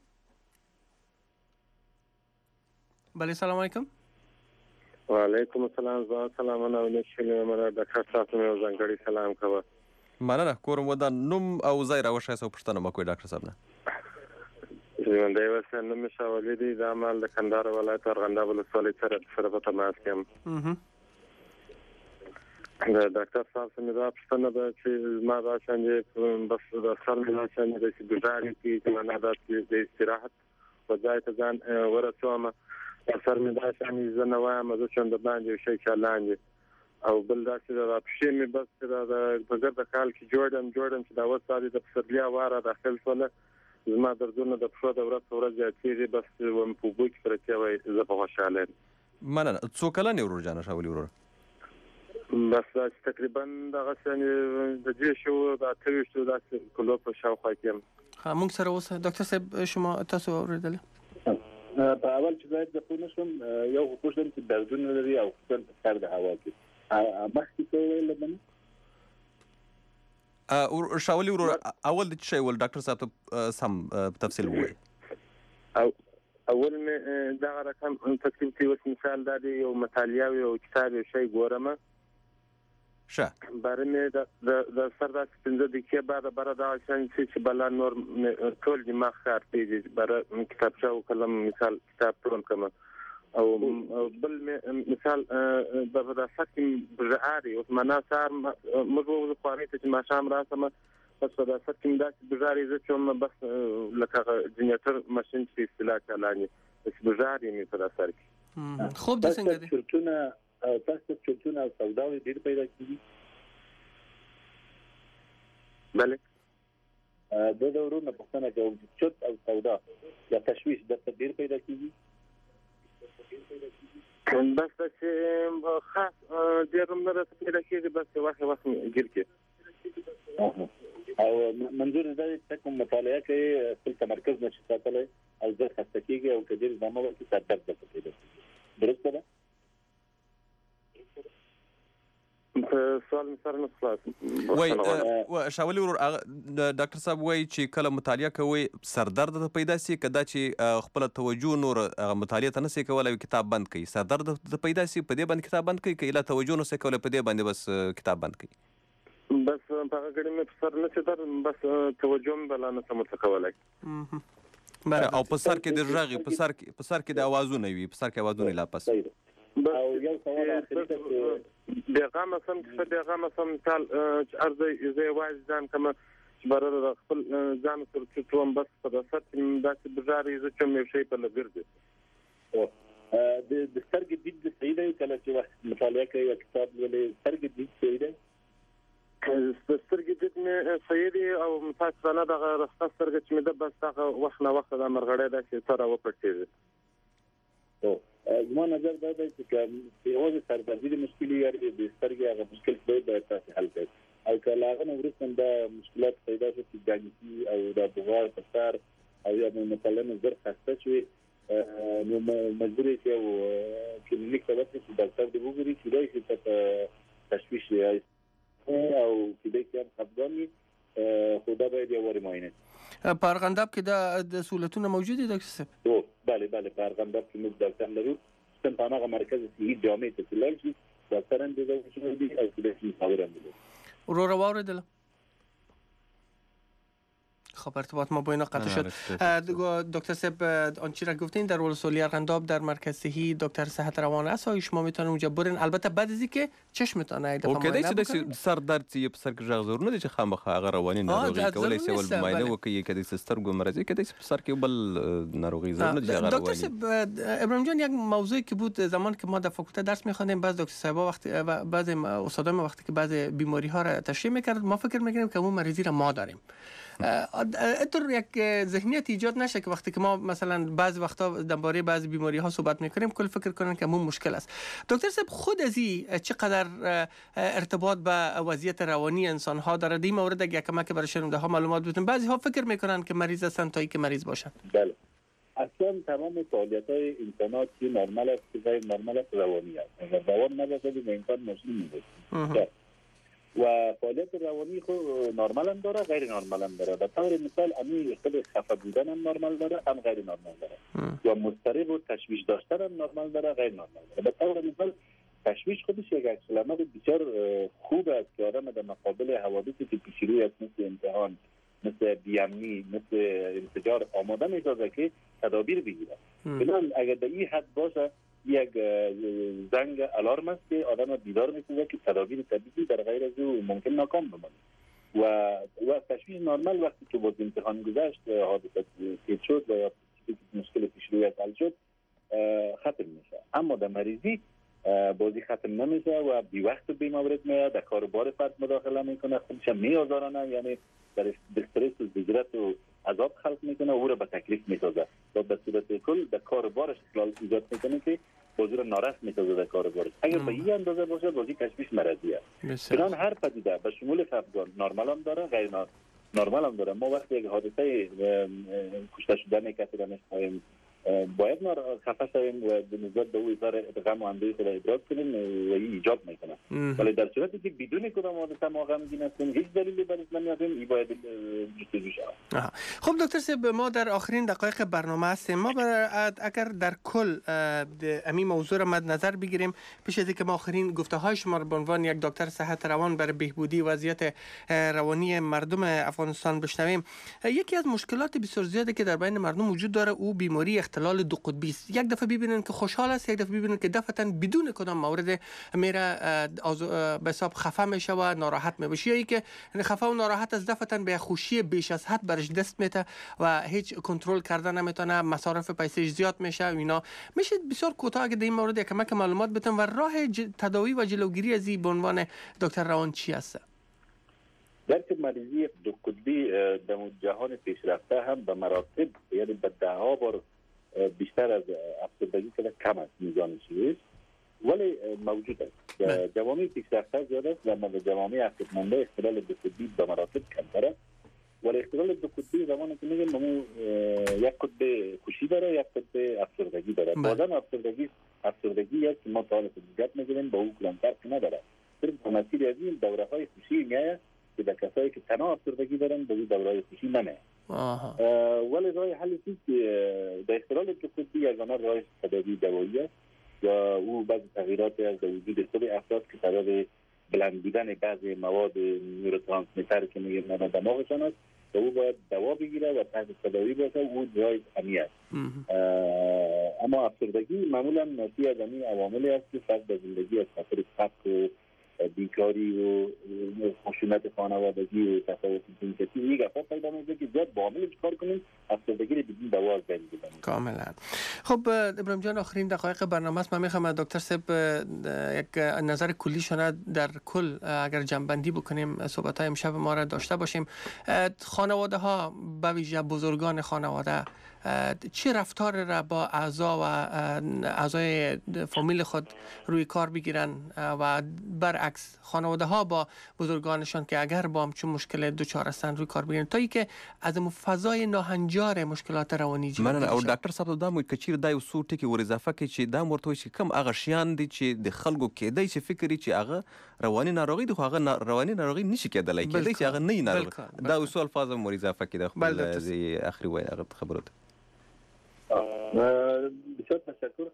Speaker 4: بله سلام علیکم.
Speaker 9: و علیکم السلام زه سلام نه ونشم مرا ډاکټر صاحب ته یو ځانګړی سلام کوم.
Speaker 5: مننه کوم ودان نوم او ځای راوښه سو پښتنه مکوې ډاکټر صاحب نه.
Speaker 9: ژوندی اوسه نوم مې شاولې دي د عمل د کندهار ولایت ارغنداب ولسوالۍ سره سره په تماس کې یم. د ډاکټر صاحب څخه دا پښتنه ده چې ما دا څنګه بس د سر مې دا څنګه د ګزارې کې چې ما دا د استراحت په ځای ته ځان ورسوم سر مې دا څنګه زه نه وایم زه څنګه باندې شي چې لاندې او بل دا چې دا پښې مې بس دا په ګرد کال کې جوړم جوړم چې دا وساري د پسرلیا واره داخل شول زما دردونه د پښو د ورځ ورځ زیاتېږي بس وم په بوک پرته وای زه په خوشاله
Speaker 5: مننه څو کلن یو ورور جان شاولي ورور
Speaker 9: بس تقریبا دغه څنګه د دې شو د اتریشتو د کلو په شاوخوا کې
Speaker 4: ها مونږ سره اوسه ډاکټر صاحب شما تاسو اوریدل
Speaker 6: په اول چې باید د پونه شم یو خوشم چې دردونه لري او خصوصا په سر د هوا کې مخکې څه ویل باندې
Speaker 5: او شاولي ورو اول د شي ول ډاکټر صاحب ته سم تفصیل وایي
Speaker 9: او اول مې دا رقم تفصیل کې وس مثال دا دی یو مطالعه او کتاب یو شی ګورم
Speaker 5: شه
Speaker 9: باره مې د د سر د څنګه د کې بعد بره دا چې بل نور ټول دماغ کار پیږي بره کتابچه او قلم مثال کتاب ټول کوم او بل مثال په دا سکم بجاري او معنا سار مزو خواري چې ما شام راسمه بس دا سکم دا بجاري زه چې بس لکه جنریټر ماشين چې اصطلاح چلاني چې بجاري می په اثر کې
Speaker 4: خوب د څنګه دي
Speaker 6: چرتونه تاسو چرتونه او سوداوي ډیر پیدا کیږي
Speaker 9: بله
Speaker 6: د دورونه په څنګه کوم چرت او سودا یا تشويش د ډیر پیدا کیږي
Speaker 9: بس چې خاص ډیر نه راځي دا کې بس واخه واخه ګل کې
Speaker 6: او منظور دا چې کوم مطالعه کوي خپل تمرکز نشي ساتلی او ځکه خسته کیږي او کډیر زموږ کې سر درد کوي درست ده
Speaker 9: سوال سره نو خلاص
Speaker 5: وای شاولي ورور ډاکټر صاحب وای چې کله مطالعه کوي سر درد ته پیدا سي کدا چې خپل توجه نور مطالعه ته نسي کولای کتاب بند کوي سر درد ته پیدا سي په دې باندې کتاب بند کوي کله توجه نو سي کولای په دې باندې بس کتاب بند کوي
Speaker 9: بس په هغه کې مې سر نه در بس توجه بل نه سم کولای
Speaker 5: او په سر کې د ژغي په سر کې په سر کې د اوازونه وي په سر کې اوازونه لا پس
Speaker 6: او یو سوال اخري ته
Speaker 9: پیغام سم چې پیغام سم مثال ارزه زي واز ځان کوم برره خپل ځان سره چټوم بس په سر کې داسې بجاري زه چې مې شي په لګرځي
Speaker 6: او د د سترګې دید د سیده کله چې مطالعه کوي کتاب ولې سترګې دید سیده
Speaker 9: د سترګې دید مې سیده او مثلا نه د راسته سترګې چې مې د بس هغه وخت نه وخت د مرغړې د چې سره وپټېږي
Speaker 6: او زما نظر دا دی چې یوازې سردردي د مشکلې یا د سترګې هغه مشکل باید تاسو حل کړئ او کله هغه نو وروسته دا مشکلات پیدا شي چې ګانګي او د بغار په سر او یا مثلا زر خسته شي نو مجبور یې او کلینیک ته ورته چې ډاکټر دې وګوري چې دا یې په تشویش یا او کله چې هم خپګاني خدا باید یو ور معاینه
Speaker 4: په ارغنداب کې د سہولتونه موجود دي ډاکټر صاحب
Speaker 6: او bale bale په ارغنداب کې موږ ډاکټر لرو څنګه په هغه مرکز کې جامع ته تلل شي ډاکټران دې د دې او د دې خبره مله
Speaker 4: ورو واردل خب ارتباط ما با اینا قطع شد. دکتر صاحب آنچه را گفتین در ولسوالی ارغنداب در مرکز صحی دکتر صحت روان است و شما میتونید اونجا برین، البته بعد از اینکه چشمتون ایده
Speaker 5: او کدی چې سر درد یې په سر کې ژغ زور نه دي چې خامخا هغه رواني ناروغي کولای شي ول معاینه وکړي کدی سترګو مرضی کدی په سر کې بل ناروغي زور نه دي هغه
Speaker 4: رواني. دکتر صاحب ابراهیم جان، یک موضوعی که بود زمان که ما در فاکولته درس می‌خوندیم، بعض دکتر صاحبا وقتی بعض استادان وقتی که بعض بیماری ها را تشریح می‌کرد ما فکر می‌کردیم که اون مریضی را ما داریم. اینطور یک ذهنیت ایجاد نشه که وقتی که ما مثلا بعض وقتا درباره بعض بیماری ها صحبت میکنیم کل فکر کنن که همون مشکل است. دکتر صاحب خود از این چقدر ارتباط با وضعیت روانی انسان ها داره؟ در این مورد اگه کمک برای شنونده ها معلومات بدین. بعضی ها فکر میکنن که مریض هستن تا اینکه مریض باشن.
Speaker 6: بله. اصلا تمام فعالیت های انسانات که نرمال است که غیر نرمال است روانی است. اگر روان نباشه به انسان مشکل میشه. و فعالیت روانی خو نرمال هم داره، غیر نرمال هم داره. به طور مثال امی خود خفه بودن هم نرمال داره، هم غیر نرمال داره. و مضطرب و تشویش داشتن هم نرمال داره، غیر نرمال داره. به طور مثال تشویش خودش یک عکس العمل بسیار خوب است که آدم در مقابل حوادثی که پیش روی است، مثل امتحان، مثل بیامنی، مثل انفجار آماده میسازه که تدابیر بگیره. بنابراین اگر به این حد باشه یک زنگ الارم است که آدم بیدار می‌کنه که تدابیر طبیعی در غیر از او ممکن ناکام بمانه. و و تشویش نرمال وقتی که با امتحان گذشت حادثه پیش شد و یا مشکل پیش روی حل شد ختم میشه. اما در مریضی بازی ختم نمیشه و بی وقت به مورد میاد، در کار بار فرد مداخله میکنه، خودش میآزارانه، یعنی در استرس و زجرت و عذاب خلق میکنه و او را به تکلیف میسازه و به صورت کل در کار بارش اخلال ایجاد میکنه که بازی را نارس میسازه در کار بارش. اگر به این اندازه باشه بازی تشویش مرضی است. بنان هر پدیده به شمول خفگان نرمال هم داره، غیر نرمال هم داره. ما وقتی یک حادثه کشته شدن کسی را میخواهیم باید ما خفه شویم و به نسبت به او اظهار غم و اندوه خود ابراز کنیم و این ایجاد میکنه. ولی در صورتی که بدون کدام حادثه ما غمگین هستیم هیچ دلیلی برای نمیادیم این باید جستجو شود.
Speaker 4: خب دکتر صاحب ما در آخرین دقایق برنامه هستیم. ما اگر در کل امی موضوع را مد نظر بگیریم پیش از اینکه ما آخرین گفته های شما را به عنوان یک دکتر صحت روان برای بهبودی وضعیت روانی مردم افغانستان بشنویم، یکی از مشکلات بسیار زیادی که در بین مردم وجود داره او بیماری اختلال دو قطبی است. یک دفعه ببینن که خوشحال است، یک دفعه ببینن که دفعتاً بدون کدام مورد میره به حساب خفه میشه و ناراحت میشه، یا اینکه خفه و ناراحت از دفعتاً به خوشی بیش از حد برش دست میته و هیچ کنترل کردن نمیتونه، مصارف پیسش زیاد میشه. اینا میشه بسیار کوتاه اگه در این مورد کمک معلومات بدن و راه ج... تداوی و جلوگیری از این به عنوان دکتر روان چی است؟
Speaker 6: درک مریضی دو قطبی در جهان پیشرفته هم به مراتب یعنی به ده ها بار بیشتر از افسردگی که کم است میزانش است، ولی موجود است. در جوامع پیشرفته زیاد است و در جوامع عقب‌مانده اختلال دو قطبی به مراتب کمتر است. ولی اختلال دو قطبی زمانی که میگیم ممو یک قطب خوشی داره، یک قطب افسردگی داره. بازم افسردگی افسردگی است که ما تا حالا فکر می‌کنیم با او کلان فرق نداره. صرف به مسیر از این دوره‌های خوشی میاد که در کسایی که تنها افسردگی دارن به این دوره‌های خوشی نمیاد. ولی راه حل چیست که در اختلال دو قطبی یگانه راه تداوی دوایی است و او بعضی تغییراتی از وجود خود افراد که سبب بلند بودن بعضی مواد نوروترانسمیتر که میگیم در دماغشان است و او باید دوا بگیره و تحت تداوی باشه. او راه همی است. اما افسردگی معمولا ناشی از همین عواملی است که فرد به زندگی از خاطر فقر و بیکاری و خشونت خانوادگی و تفاوت جنسیتی یک افرا پیدا میشه که زیاد با عاملش کار کنیم افسردگی رو بدون دوا از بین ببریم.
Speaker 4: کاملا. خب ابراهیم جان آخرین دقایق برنامه است. من میخوام دکتر صاحب یک نظر کلی شونه در کل اگر جنبندی بکنیم صحبت های امشب ما را داشته باشیم. خانواده ها به ویژه بزرگان خانواده چه رفتار را با اعضا و اعضای فامیل خود روی کار بگیرن و برعکس خانواده ها با بزرگانشان که اگر با همچون مشکل دوچار هستند روی کار بگیرن تا ای که از مو فضای ناهنجار مشکلات روانی جوړ
Speaker 5: مننه. او ډاکټر صاحب دا مو کچیر دا یو څو ټکي ور اضافه کوي چې دا مرته چې کم هغه شیان دي چې د خلکو کېدای چې فکر چې هغه رواني ناروغي دي خو هغه رواني ناروغي نشي کېدلای کېدای چې هغه نه ناروغ. دا اصول الفاظ مو اضافه کوي د خپل اخري وای هغه خبرته.
Speaker 6: بسیار تشکر.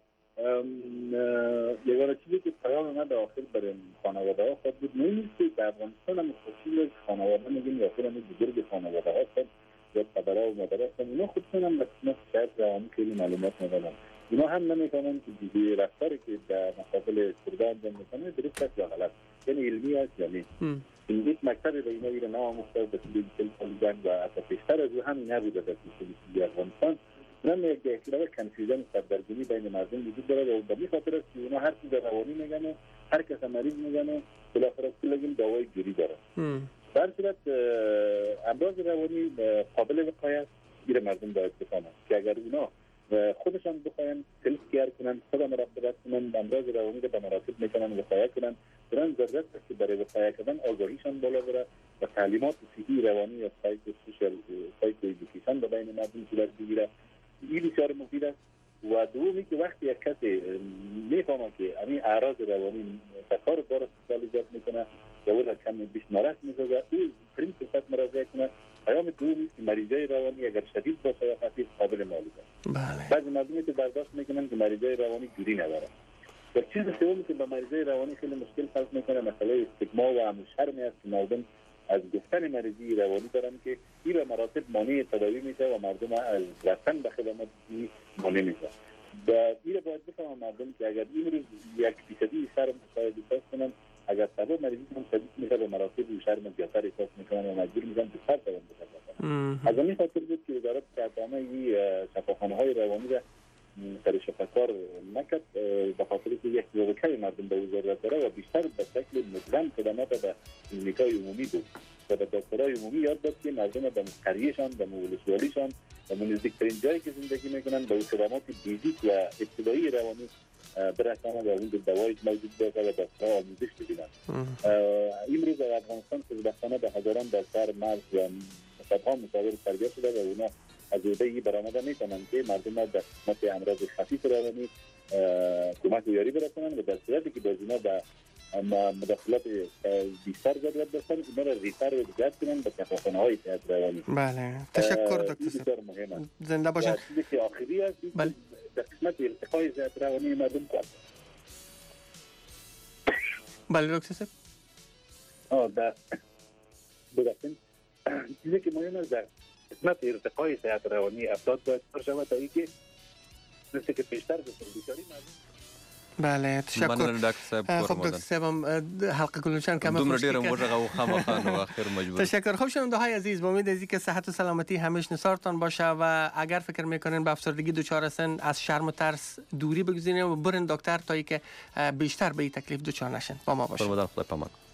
Speaker 6: یگانه چیزی که پیام من داخل برای خانواده ها خود بود نیست که در افغانستان هم خوشی خانواده میگیم یا خود هم بزرگ خانواده ها خود یا پدرها و مادرها هستن اینا خودشون هم مثلا شاید روانی خیلی معلومات ندارن. اینا هم نمیتونن که دیگه رفتاری که در مقابل فردا انجام میکنه درست است یا غلط، یعنی علمی است یا نه. این یک مکتب به اینا ایره ناموخته به طول چهل سال جنگ و حتی پیشتر از او هم نبوده در سیستم افغانستان. من یک اختلاف کنفیوژن سردرگمی بین مردم وجود داره و به این خاطر است که اونا هر چیز روانی میگن و هر کس مریض میگن و بالاخره کلگیم دعوای جوری داره. در صورت امراض روانی قابل وقایه است. گیر مردم باید بفهمن که اگر اونا خودشان بخواین سلف کیر کنن، خود مراقبت کنن، امراض روانی رو به مراتب میتونن وقایه کنن. درن ضرورت است که برای وقایه کردن آگاهیشان بالا بره و تعلیمات صحی روانی یا سایکو سوشال سایکو ایژوکیشن به بین مردم صورت بگیره. این بسیار مفید است. و دومی که وقتی یک کسی میفهمه که همین اعراض روانی تکار بار سال ایجاد میکنه یا اول کم بیش ناراحت میشه او پرین فرصت مراجعه کنه. پیام دومی که مریضای روانی اگر شدید باشه یا خفیف قابل معالجه است. بله. بعضی مردمی که برداشت میکنن که مریضای روانی جوری نداره. و چیز سومی که به مریضای روانی خیلی مشکل خلق میکنه مسئله استیگما و شرمی است که مردم از گفتن مریضی روانی دارن که این به مراتب مانع تداوی میشه و مردم از رفتن به خدمات مانع میشه. و این رو باید بفهمن مردم که اگر این روز یک فیصدی شرم شاید احساس کنن، اگر سبب مریضی هم شدید میشه به مراتب شرم زیادتر احساس میکنن و مجبور میشن به سر دوام بکنن. از همین خاطر بود که وزارت کارآمد این شفاخانه‌های روانی را سر شفاکار نکرد به خاطر که یک جوابکای مردم به وزارت داره و بیشتر به شکل مدرن خدمات به کلینیکای عمومی بود و به دکترای عمومی یاد داد که مردم به قریهشان، به ولسوالیشان و نزدیکترین جایی که زندگی میکنن به خدمات بیزیک و ابتدایی روانی برسانند و اون دوایی موجود باشه و دکترها آموزش ببینن. امروز در افغانستان خوشبختانه به هزاران دکتر مرد و صدها مشاور تربیت شده و اونا از ایده برآمده میکنن که مردم را در قسمت امراض خفیف روانی کمک و یاری برسونن و در صورتی که باز اینا به مداخلات بیشتر ضرورت داشتن اینا را ریفر و جذب کنن به شفاخانه های صحت روانی.
Speaker 4: بله تشکر دکتر
Speaker 6: بسیار مهمه.
Speaker 4: زنده باشن.
Speaker 6: چیزی که آخری است
Speaker 4: بله.
Speaker 6: در قسمت ارتقای صحت روانی مردم کار.
Speaker 4: بله دکتر صاحب.
Speaker 6: آه در بودن چیزی که مهم است در قسمت ارتقای صحت روانی افراد باید کار شود تا اینکه مثل که پیشتر گفتم بیچاری مردم.
Speaker 4: بله تشکر.
Speaker 5: من دکتر صاحب
Speaker 4: خب دکتر صاحب هم حلقه کلونشان کم
Speaker 5: دومره ډیر موږ او خامخا نو اخر مجبور.
Speaker 4: تشکر. خب شنونده های عزیز، با امید از اینکه صحت و سلامتی همیشه نثارتان باشه و اگر فکر میکنین به افسردگی دچار هستین از شرم و ترس دوری بگذارین و برین دکتر تا اینکه بیشتر به این تکلیف دچار نشین. با ما باشین.
Speaker 5: خدا پامان.